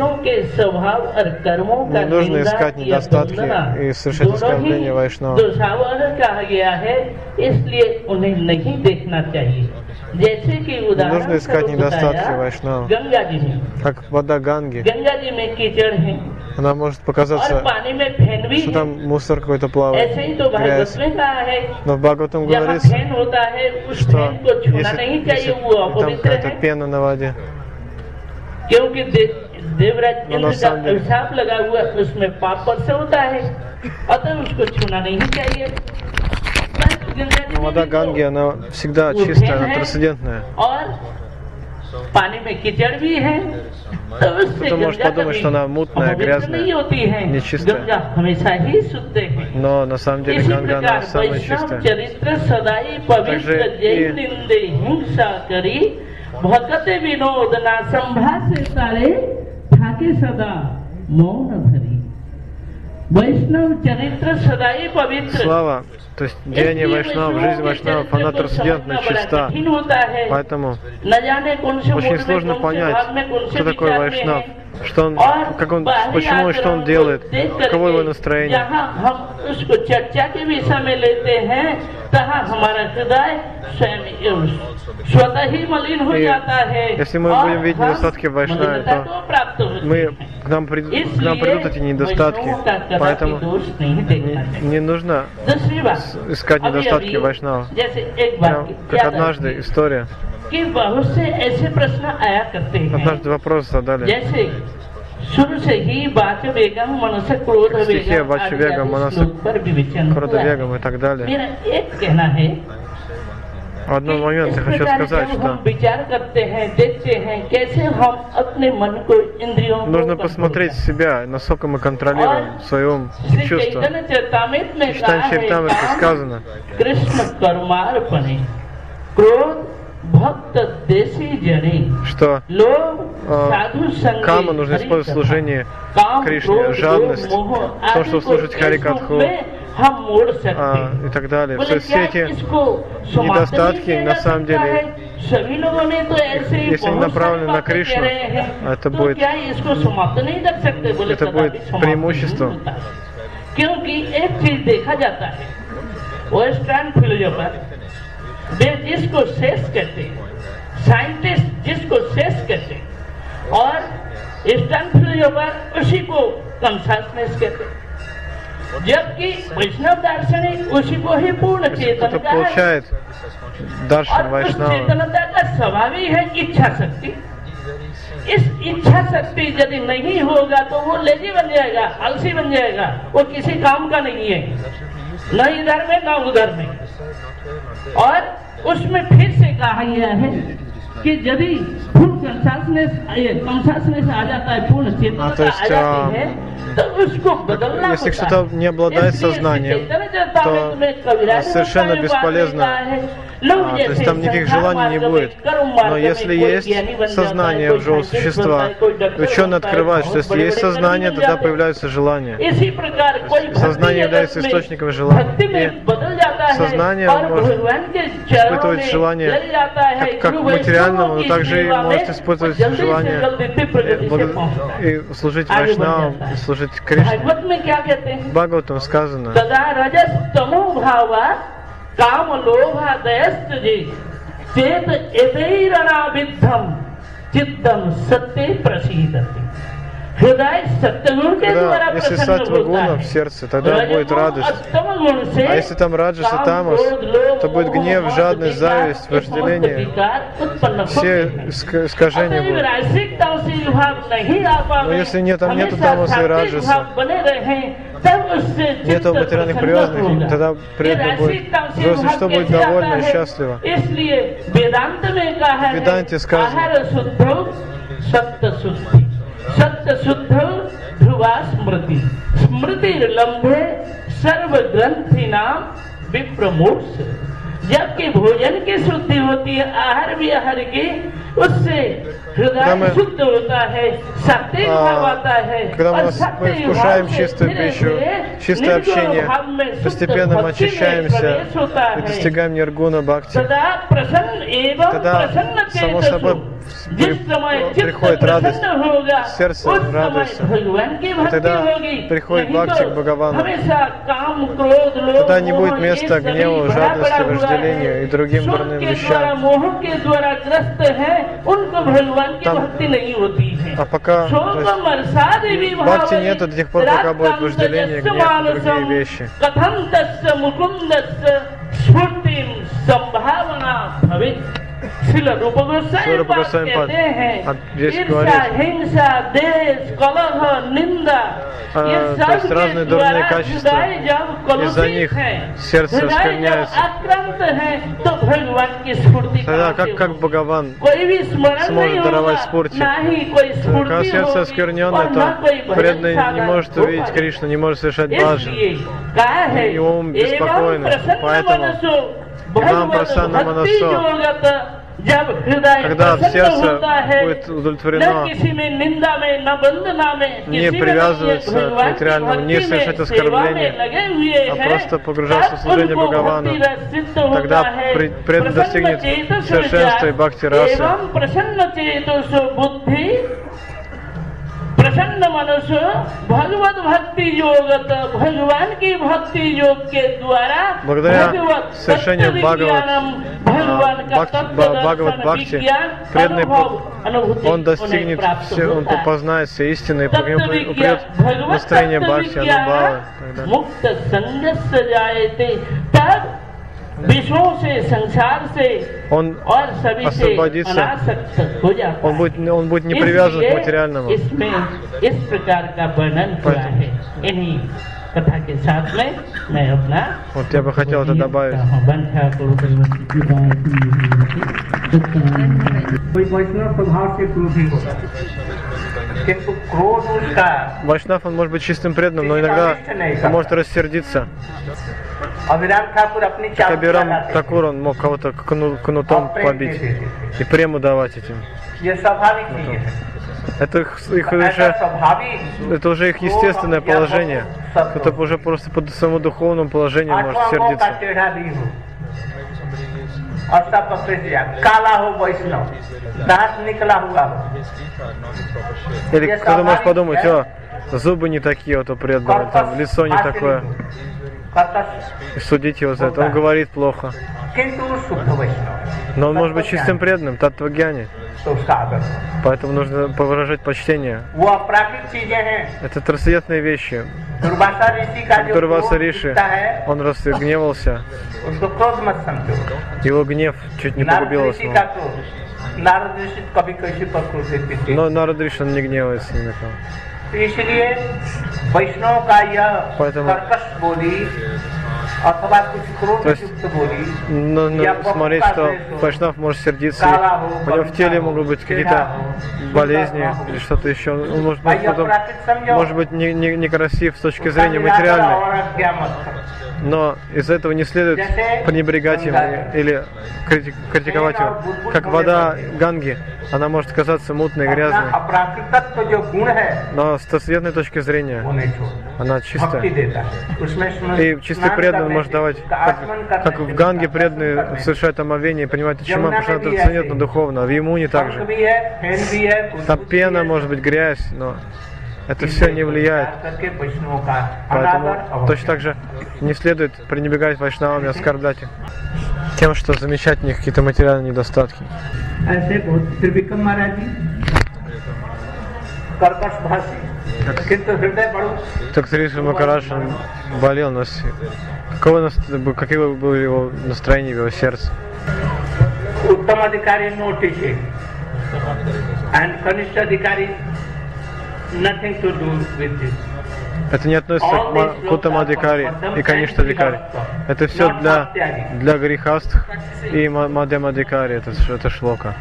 не нужно искать недостатки и совершать оскорбление вайшнава. जैसे कि Не उदाहरण нужно искать недостатки вайшнава. गंगा जी में Как вода Ганги. गंगा जी में कीचड़ है Она может और показаться, पानी में फैन भी что है। там мусор какой-то плавает, ऐसे ही तो भागवत грязь. में कहा है Но в Бхагаватам जहाँ говорится, फैन होता है उस что फैन को छूना если, नहीं если चाहिए, वो там अपवित्र какая-то है। пена на воде, क्योंकि दे, देवराज Но इंद्र на का самом деле- अभिशाप लगा हुआ उसमें पाप वर्ष होता है, अतः उसको छूना नहीं चाहिए। बस गंगा जी но में вода भी तो Ганги, она всегда वो чистая, फैन она है трансцендентная. और पानी में कीचड़ भी है, तो उससे Кто-то может गंगा подумать, कभी что она мутная, अपवित्र грязная, नहीं होती है। нечистая. गंगा हमेशा ही शुद्ध है। Но на самом деле इसी Ганга, она प्रकार самая वैष्णव чистая. चरित्र सदाई पवित्र Takže जय i- निंदे हिंसा करी भगते विनोद ना संभाषे तारे ठाके सदा मौन धरी। वैष्णव चरित्र सदाई पवित्र। Слава, то есть деяние вайшнавов, жизнь вайшнавов, она трансцендентна, чиста. Поэтому न जाने कौन से очень मूड में, сложно कौन से понять, भाव में, कौन से кто такой विचार में вайшнав, है। что он, और как он, बाहरी почему и что он आचरण делает, को देख करके каково его настроение. जहाँ हम उसको चर्चा के विषय में लेते हैं, तहाँ हमारा हृदय स्वयं स्वतः ही मलिन हो И जाता है если мы और будем видеть हम недостатки в Вайшнаве, मलिनता то को प्राप्त होते мы, हैं। к нам, прид- к нам इसलिए придут эти недостатки. वैष्णवों का कदापि Поэтому दोष नहीं देखना не, चाहिए। не нужно दूसरी बात, искать अभी- недостатки अभी вайшнава. जैसे एक बात Прям याद как однажды रखिए история. कि बहुत से ऐसे प्रश्न आया करते हैं, Однажды вопрос задали. जैसे शुरू से ही वाच वेगम मनुष्य क्रोध В стихе वेगम वाच आदि वेगम, आदि मनस श्लोक पर विवेचन हुआ है। Кродовегом и так далее. मेरा एक कहना है В один момент इस я хочу प्रकार сказать, जब हम что विचार करते हैं, देखते हैं कैसे हम अपने मन को इंद्रियों को нужно कंट्रोल посмотреть себя, насколько мы контролируем свой ум श्री и чувства. चैतन्य चरितामृत में В कहा है, Чайтанья-чаритамрите сказано, कृष्ण कर्मार्पणे क्रोध भक्त देशी जने что लोग э, साधु संगे кама нужно हरि использовать в कथा, служении काम, Кришне, क्रोध, жадность, लोभ, मोह в том, आदि чтобы को служить इस Хари रूप Катху, में हम मोड़ सकते а, हैं। и так далее. बोले То есть क्या все эти इसको समाप्त недостатки नहीं किया на जा самом सकता деле, है? सभी लोगों ने तो ऐसे ही если они बहुत направлены सारी на बातें Кришну, कह रहे हैं, это तो будет- क्या इसको समाप्त नहीं रख सकते? बोले это कदापि будет समाप्त नहीं преимущество. होता है। क्योंकि एक चीज देखा जाता है, वेस्टर्न फिलोसोफर वे जिसको शेष कहते हैं, साइंटिस्ट जिसको शेष कहते हैं, और ईस्टर्न फिलोसोफर उसी को कॉन्शसनेस कहते हैं, जबकि वैष्णव दार्शनिक उसी को ही पूर्ण кто चेतन का है। получает даршан और उस вайшнава, चेतनता का स्वभाव ही है इच्छा शक्ति। इस इच्छा शक्ति यदि नहीं होगा तो वो लेजी बन जाएगा, आलसी बन जाएगा, वो किसी काम का नहीं है, न इधर में न उधर में। और उसमें फिर से कहा गया है कि यदि फुल कॉन्शसनेस कॉन्शसनेस आ जाता है, पूर्ण हाँ, चेतनता तो आ есть, जाती है, तो उसको बदलना если होता кто-то है। не обладает इसलिए сознанием, चैतन्य चरितामृत में то कविराज совершенно गोस्वामी бесполезно, बात में कहा है, लोग а, то есть जैसे там никаких संसार желаний не मार्ग में, будет. कर्म मार्ग Но में если कोई есть ज्ञानी बन जाता है, сознание कोई у живого साइंटिस्ट существа, बनता है, कोई डॉक्टर ученый बनता है, открывает, что बहुत если есть बड़े-बड़े сознание, कर्मी बन тогда जाते हैं। появляются желания. इसी प्रकार कोई Сознание भक्ति является जगत में источником желания. भक्ति में И बदल जाता है сознание और может भगवान के चरणों испытывать में желание लग जाता है, как, как गुरु материального, वैष्णवों но की также и सेवा में может испытывать जल्दी से желание जल्दी दिव्य प्रगति и, से благо- पहुंचता है। и служить आगे बढ़ вайшнавам, जाता है। и служить Кришне. भागवत में क्या कहते हैं? В Бхагаватам сказано, तदा रजस तमो भावा काम लोभा दयस्त जी चेत एतैरनाविद्धम चित्तम सत्य प्रसीदति। हृदय सत्यगुण के द्वारा когда, если प्रसन्न сатва होता гуна है। в сердце, тогда будет रजोगुण радость. और तमोगुण से А если там раджас и काम, тамас, क्रोध, लोभ, то будет मोह, гнев, मद, жадность, विकार, зависть, ये समस्त вожделение. विकार उत्पन्न होते Все हैं। иск- искажения अतएव будут. राजसिकता से विभाग नहीं आ पावे, Но если нет- там нету हमेशा тамаса и सात्विक раджаса, भाव बने रहें, तब उससे нету चित्त материальных प्रसन्न привязанностей, होगा। тогда ये преданный будет, राजसिकता से просто विभाग что будет कैसे आता довольно и है? счастливо. इसलिए वेदांत में कहा है, वेदांत сказано, आहार शुद्ध सत्य शुद्धि, सत्य शुद्ध ध्रुवा स्मृति, स्मृति लंबे सर्व ग्रंथि नाम विप्रमोक्ष। जबकि भोजन की शुद्धि होती है, आहार विहार की, उससे Когда हृदय мы- शुद्ध होता है, सात्विक А, भाव आता है, когда мы और с- सात्विक мы вкушаем भाव से чистую धीरे пищу, धीरे чистое निर्गुण общение, भाव में शुद्ध постепенно мы भक्ति में очищаемся प्रवेश होता и है। достигаем ниргуна бхакти. सदा प्रसन्न एवं Тогда, प्रसन्न само चेतसु собой, приходит радость, сердце радуется, тогда приходит бхакти к Бхагавану. Тогда не будет места гневу, жадности, вожделению и другим дурным вещам. Там, а пока бхакти нету до тех пор, пока будет вожделение, гнев и другие вещи. Шрила Рупа Госвами कहते हैं ईर्ष्या, हिंसा, देश, कलह, निंदा, ये सब के द्वारा हृदय जब कलुषित है, हृदय जब आक्रांत है, तो भगवान की स्फूर्ति कोई भी स्मरण नहीं होगा, ना ही कोई स्फूर्ति होगी, сердце оскверненное, то преданный не может увидеть Кришну, не может совершать баджан, и ум беспокойный, поэтому нам прасанна манасо, когда в сердце будет удовлетворено, не привязываться к материальному, не совершать оскорбления, а просто погружаться в служение Бхагавану, тогда преданный достигнет совершенства и бхакти расы. प्रसन्न मनुष्य भगवत भक्ति योग भगवान की भक्ति योग के द्वारा благодаря совершению Бхагават Бхакти, преданный он достигнет, он познает все истины и упрет настроение Бхакти, Анубхавы. Он освободится, он будет, он будет не привязан к материальному. Вот я бы хотел это добавить. Вайшнав, он может быть чистым преданным, но иногда он может рассердиться. Абирам Такур, он мог кого-то кнутом побить и прему давать этим. Это их, их уже, это уже их естественное положение. Это уже просто по своему духовному положению может сердиться. Или кто-то может подумать, о, зубы не такие вот у преданного, там, лицо не такое. И судить его за это. Он говорит плохо. Но он может быть чистым преданным, таттва-гьяни. Поэтому нужно выражать почтение. Это трансцендентные вещи. Дурваса Риши, он разгневался. Его гнев чуть не погубил его. Но Нарад Риши, он не гневается ни на кого. Поэтому, то есть, ну, ну, смотреть, что Вайшнав может сердиться, у него в теле могут быть какие-то болезни или что-то еще. Он может быть, потом, может быть не, не, некрасив с точки зрения материальной. Но из этого не следует пренебрегать им или критиковать его. Как вода Ганги, она может казаться мутной, грязной. Но с трансцендентной точки зрения она чистая. И чистый преданный может давать, как, как в Ганге преданный совершает омовение и понимает, от чего потому что это трансцендентно духовно, а в Ямуне также. Там пена, может быть, грязь, но это все не влияет. Поэтому точно так же не следует пренебрегать вайшнавами, оскорблять их тем, что замечать в них какие-то материальные недостатки. Так Сриша Макарадж болел, но каково, какое было его настроение в его сердце? Это не относится к Уттамадикари и Каништадикари. Это все для, для грехастх и Мадхьямадикари, это, это шлока.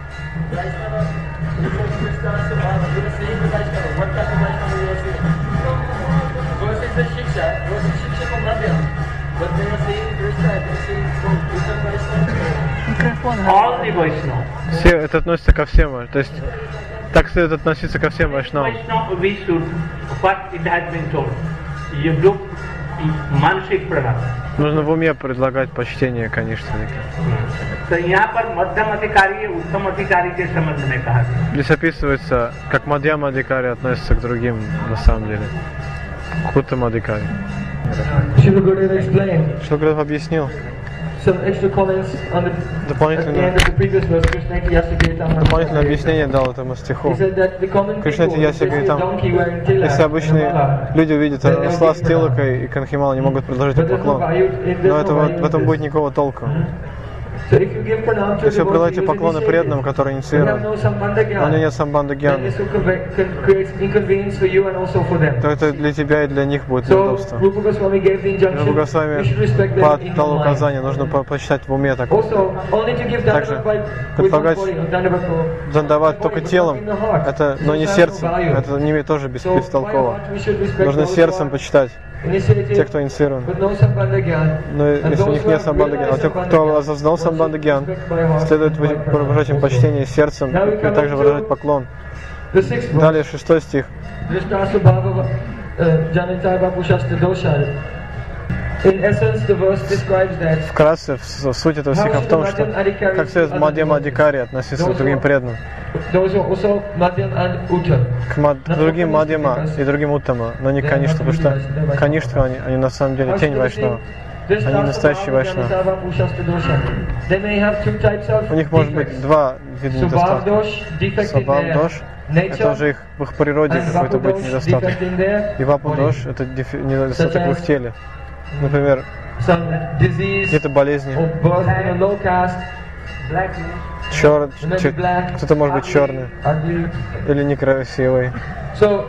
Все, это относится ко всем, то есть так следует относиться ко всем вайшнавам. मानसिक प्रणाम. Нужно в уме предлагать почтение конечственника. तो यहाँ पर मध्यम अधिकारी उत्तम अधिकारी के संबंध में कहा गया. Здесь описывается, как Мадьяма Адхикари относится к другим, на самом деле, к Уттама Адхикари. Srila Gurudeva explained Что Гурудев объяснил? some extra comments on the, at the end of the previous verse, Krishna Yasagritam. Дополнительное объяснение дал этому стиху. He said that the common Кришна people, if they see a Ясагритам, donkey wearing tilak, если обычные and люди увидят осла с тилакой и канхимал, не могут предложить им поклон. Но этого, в этом будет никакого толка. so if you give pranam to Если the вы предлагаете devotee, поклоны преданным, которые инициированы, но у них нет самбанда then гьяны, this will conve- con- create inconvenience for you and also for them. то это для тебя и для них будет So неудобство. Rupa Goswami gave the injunction, Руба we should respect Госвами them in дал mind. указание, нужно по- посчитать в уме такое. Also, only to give Также Dandavat by with one предлагать body, or Dandavat for- Дандавать только телом, это, но не сердцем, это не имеет тоже без- So, by бестолково. heart we should respect Нужно those who сердцем are почитать initiated, тех, кто инициирован. but no sambandha gyan. Но And если у those них who нет have самбанда гьяна, а realized тех, sambandha кто gyan, осознал one should самбанда гьян, respect by heart, следует by pranam. выражать им почтение сердцем и также выражать поклон. The sixth verse. Далее шестой стих. Drishtasu bhava janitaya vapushasta doshar. In essence, the verse describes that Вкратце, в- суть этого стиха в том, что как следует Мадьяма Адхикари относиться к другим преданным, those are also madhyam and uttam. к, мад- к другим Мадьяма и другим Уттама, но не Каништха, потому что Каништха, они, они на самом деле тень Вайшнава. Они настоящие Вайшнавы. They may have two types of У них может быть два вида недостатка. Subhavdosh, defect in Свабхав-дош, their это уже nature, их, в их природе and какой-то быть vapudosh, недостаток. defect in their И вапу-дош, body. это дефи- недостаток в их теле. Например, Some disease какие-то болезни, or birth in a low caste, чер... maybe чер- black, кто-то может быть черный ugly. или некрасивый, So,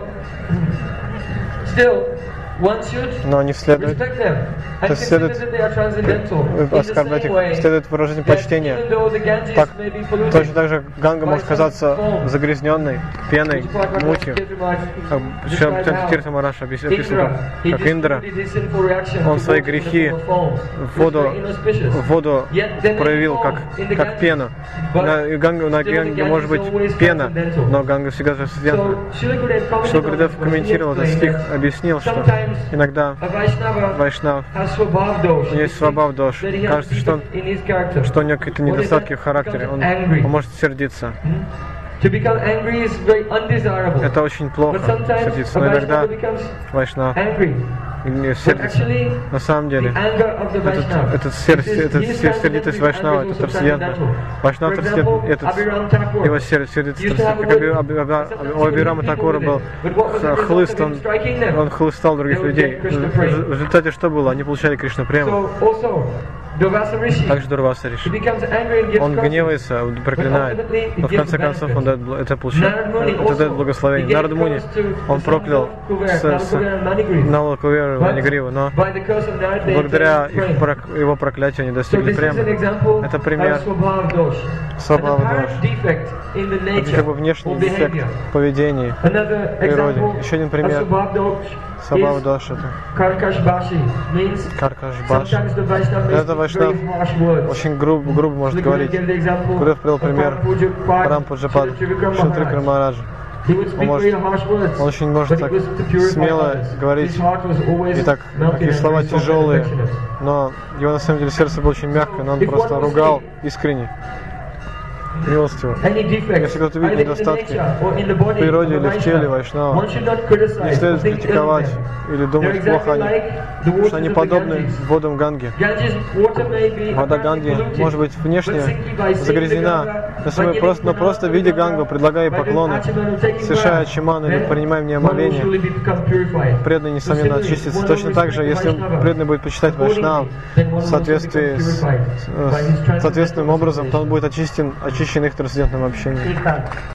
still, one should но не следует respect them and То есть consider следует that they are transcendental. In the оскорблять same их, way следует выражать им that почтение. even though the Ganges Так, may be polluted, точно так же Ганга может казаться загрязненной пеной, which мутью. Как described Тиртха Мараш описывал, Indra, he как Индра, distributed his sinful reaction он to свои both грехи the foam, в воду, which were inauspicious. в воду Yet they may проявил be как, foam in the как Ganges, пену. but На Ганге, на still the Ганге Ganges может быть always пена, transcendental. но Ганга всегда трансцендентна. So, Srila Gurudev commented Шилгурдев on this комментировал этот verse, стих, explained объяснил, that что sometimes иногда a Vaishnava Вайшнав, has swabhavdosh, у него есть свабхав-дош, that he has кажется, что, он, defect in his character. что у него какие-то What is недостатки that? в характере, он, Angry. он может сердиться. To become angry is very undesirable. Это очень плохо, But sometimes сердиться, a но иногда Vaishnava becomes Вайшнав angry. не But сердится. actually, На самом the деле, anger of the Vaishnava, этот, этот, сер- it is- этот his сер- сердитость transcendental Вайшнава, anger is это also трансцендентно. transcendental. Вайшнав For трансцендентный, example, этот, Abhiram Thakur его сер- сердитость used to have a трансцендентный, как word- Аби- Аби- sometimes у he Абирама would hit Такура people был with it. But what was the result хлыст, of him он, striking them? он хлыстал других They would людей. get Krishna В praise. в результате что было? Они получали Кришна прему. So also, Durvasa Rishi, Также Дурваса he решил. becomes angry and gives Он curses. гневается, он проклинает, но в конце концов он дает, бл- это получает, это дает благословение. Нарад Муни, он проклял с, с Нала Кувера Манигриву, но By the curse of Narad, they благодаря attained их, prema. прок- его проклятию они So достигли this is an прямы. example Это пример of Swabhavdosh, an Swabhavdosh. apparent defect in the Это nature как бы внешний or дефект behavior. в поведении, Another природе. example Еще один of пример. Swabhavdosh Свабхав-дош, это is Karkashbashi, means Каркашбаш. sometimes the Vaishnava Это may speak Вайшнав very harsh words. очень грубо, грубо может The Guru говорить. gave the example Гуру привел of пример Парампуджапад, Шилтрикра Махарадж. He would speak может- very harsh words, Он очень может but it так was to purify смело others. говорить, His heart was always и так, melting такие and слова very soft and тяжелые, affectionate. но его на самом деле сердце было очень мягкое, но он If просто one was ругал sick, искренне, милостиво. Any defects, Если кто-то видит either in the недостатки nature or in the body в природе of a или в теле Vaishnava, Вайшнава, one should not не criticize or следует think ill of критиковать them. или They're думать плохо о exactly них, like the потому waters что они of the подобны Ganges. водам Ганги. Ganges water may be Вода apparently Ганги polluted, может быть внешне but simply by seeing загрязнена, the Ganga, но, by getting просто, но просто видя Гангу, предлагая by doing поклоны, Achaman or taking совершая bath, ачиман или then принимая в one will неомовение, surely become purified. преданный, несомненно, So similarly, очистится. one Точно will так же, respect если Vaishnava преданный будет почитать Вайшнав then one в will соответствии also с, become purified by his с соответственным transcendental образом, то он realization. будет очищен, очищен их трансцендентным общением. ठीक है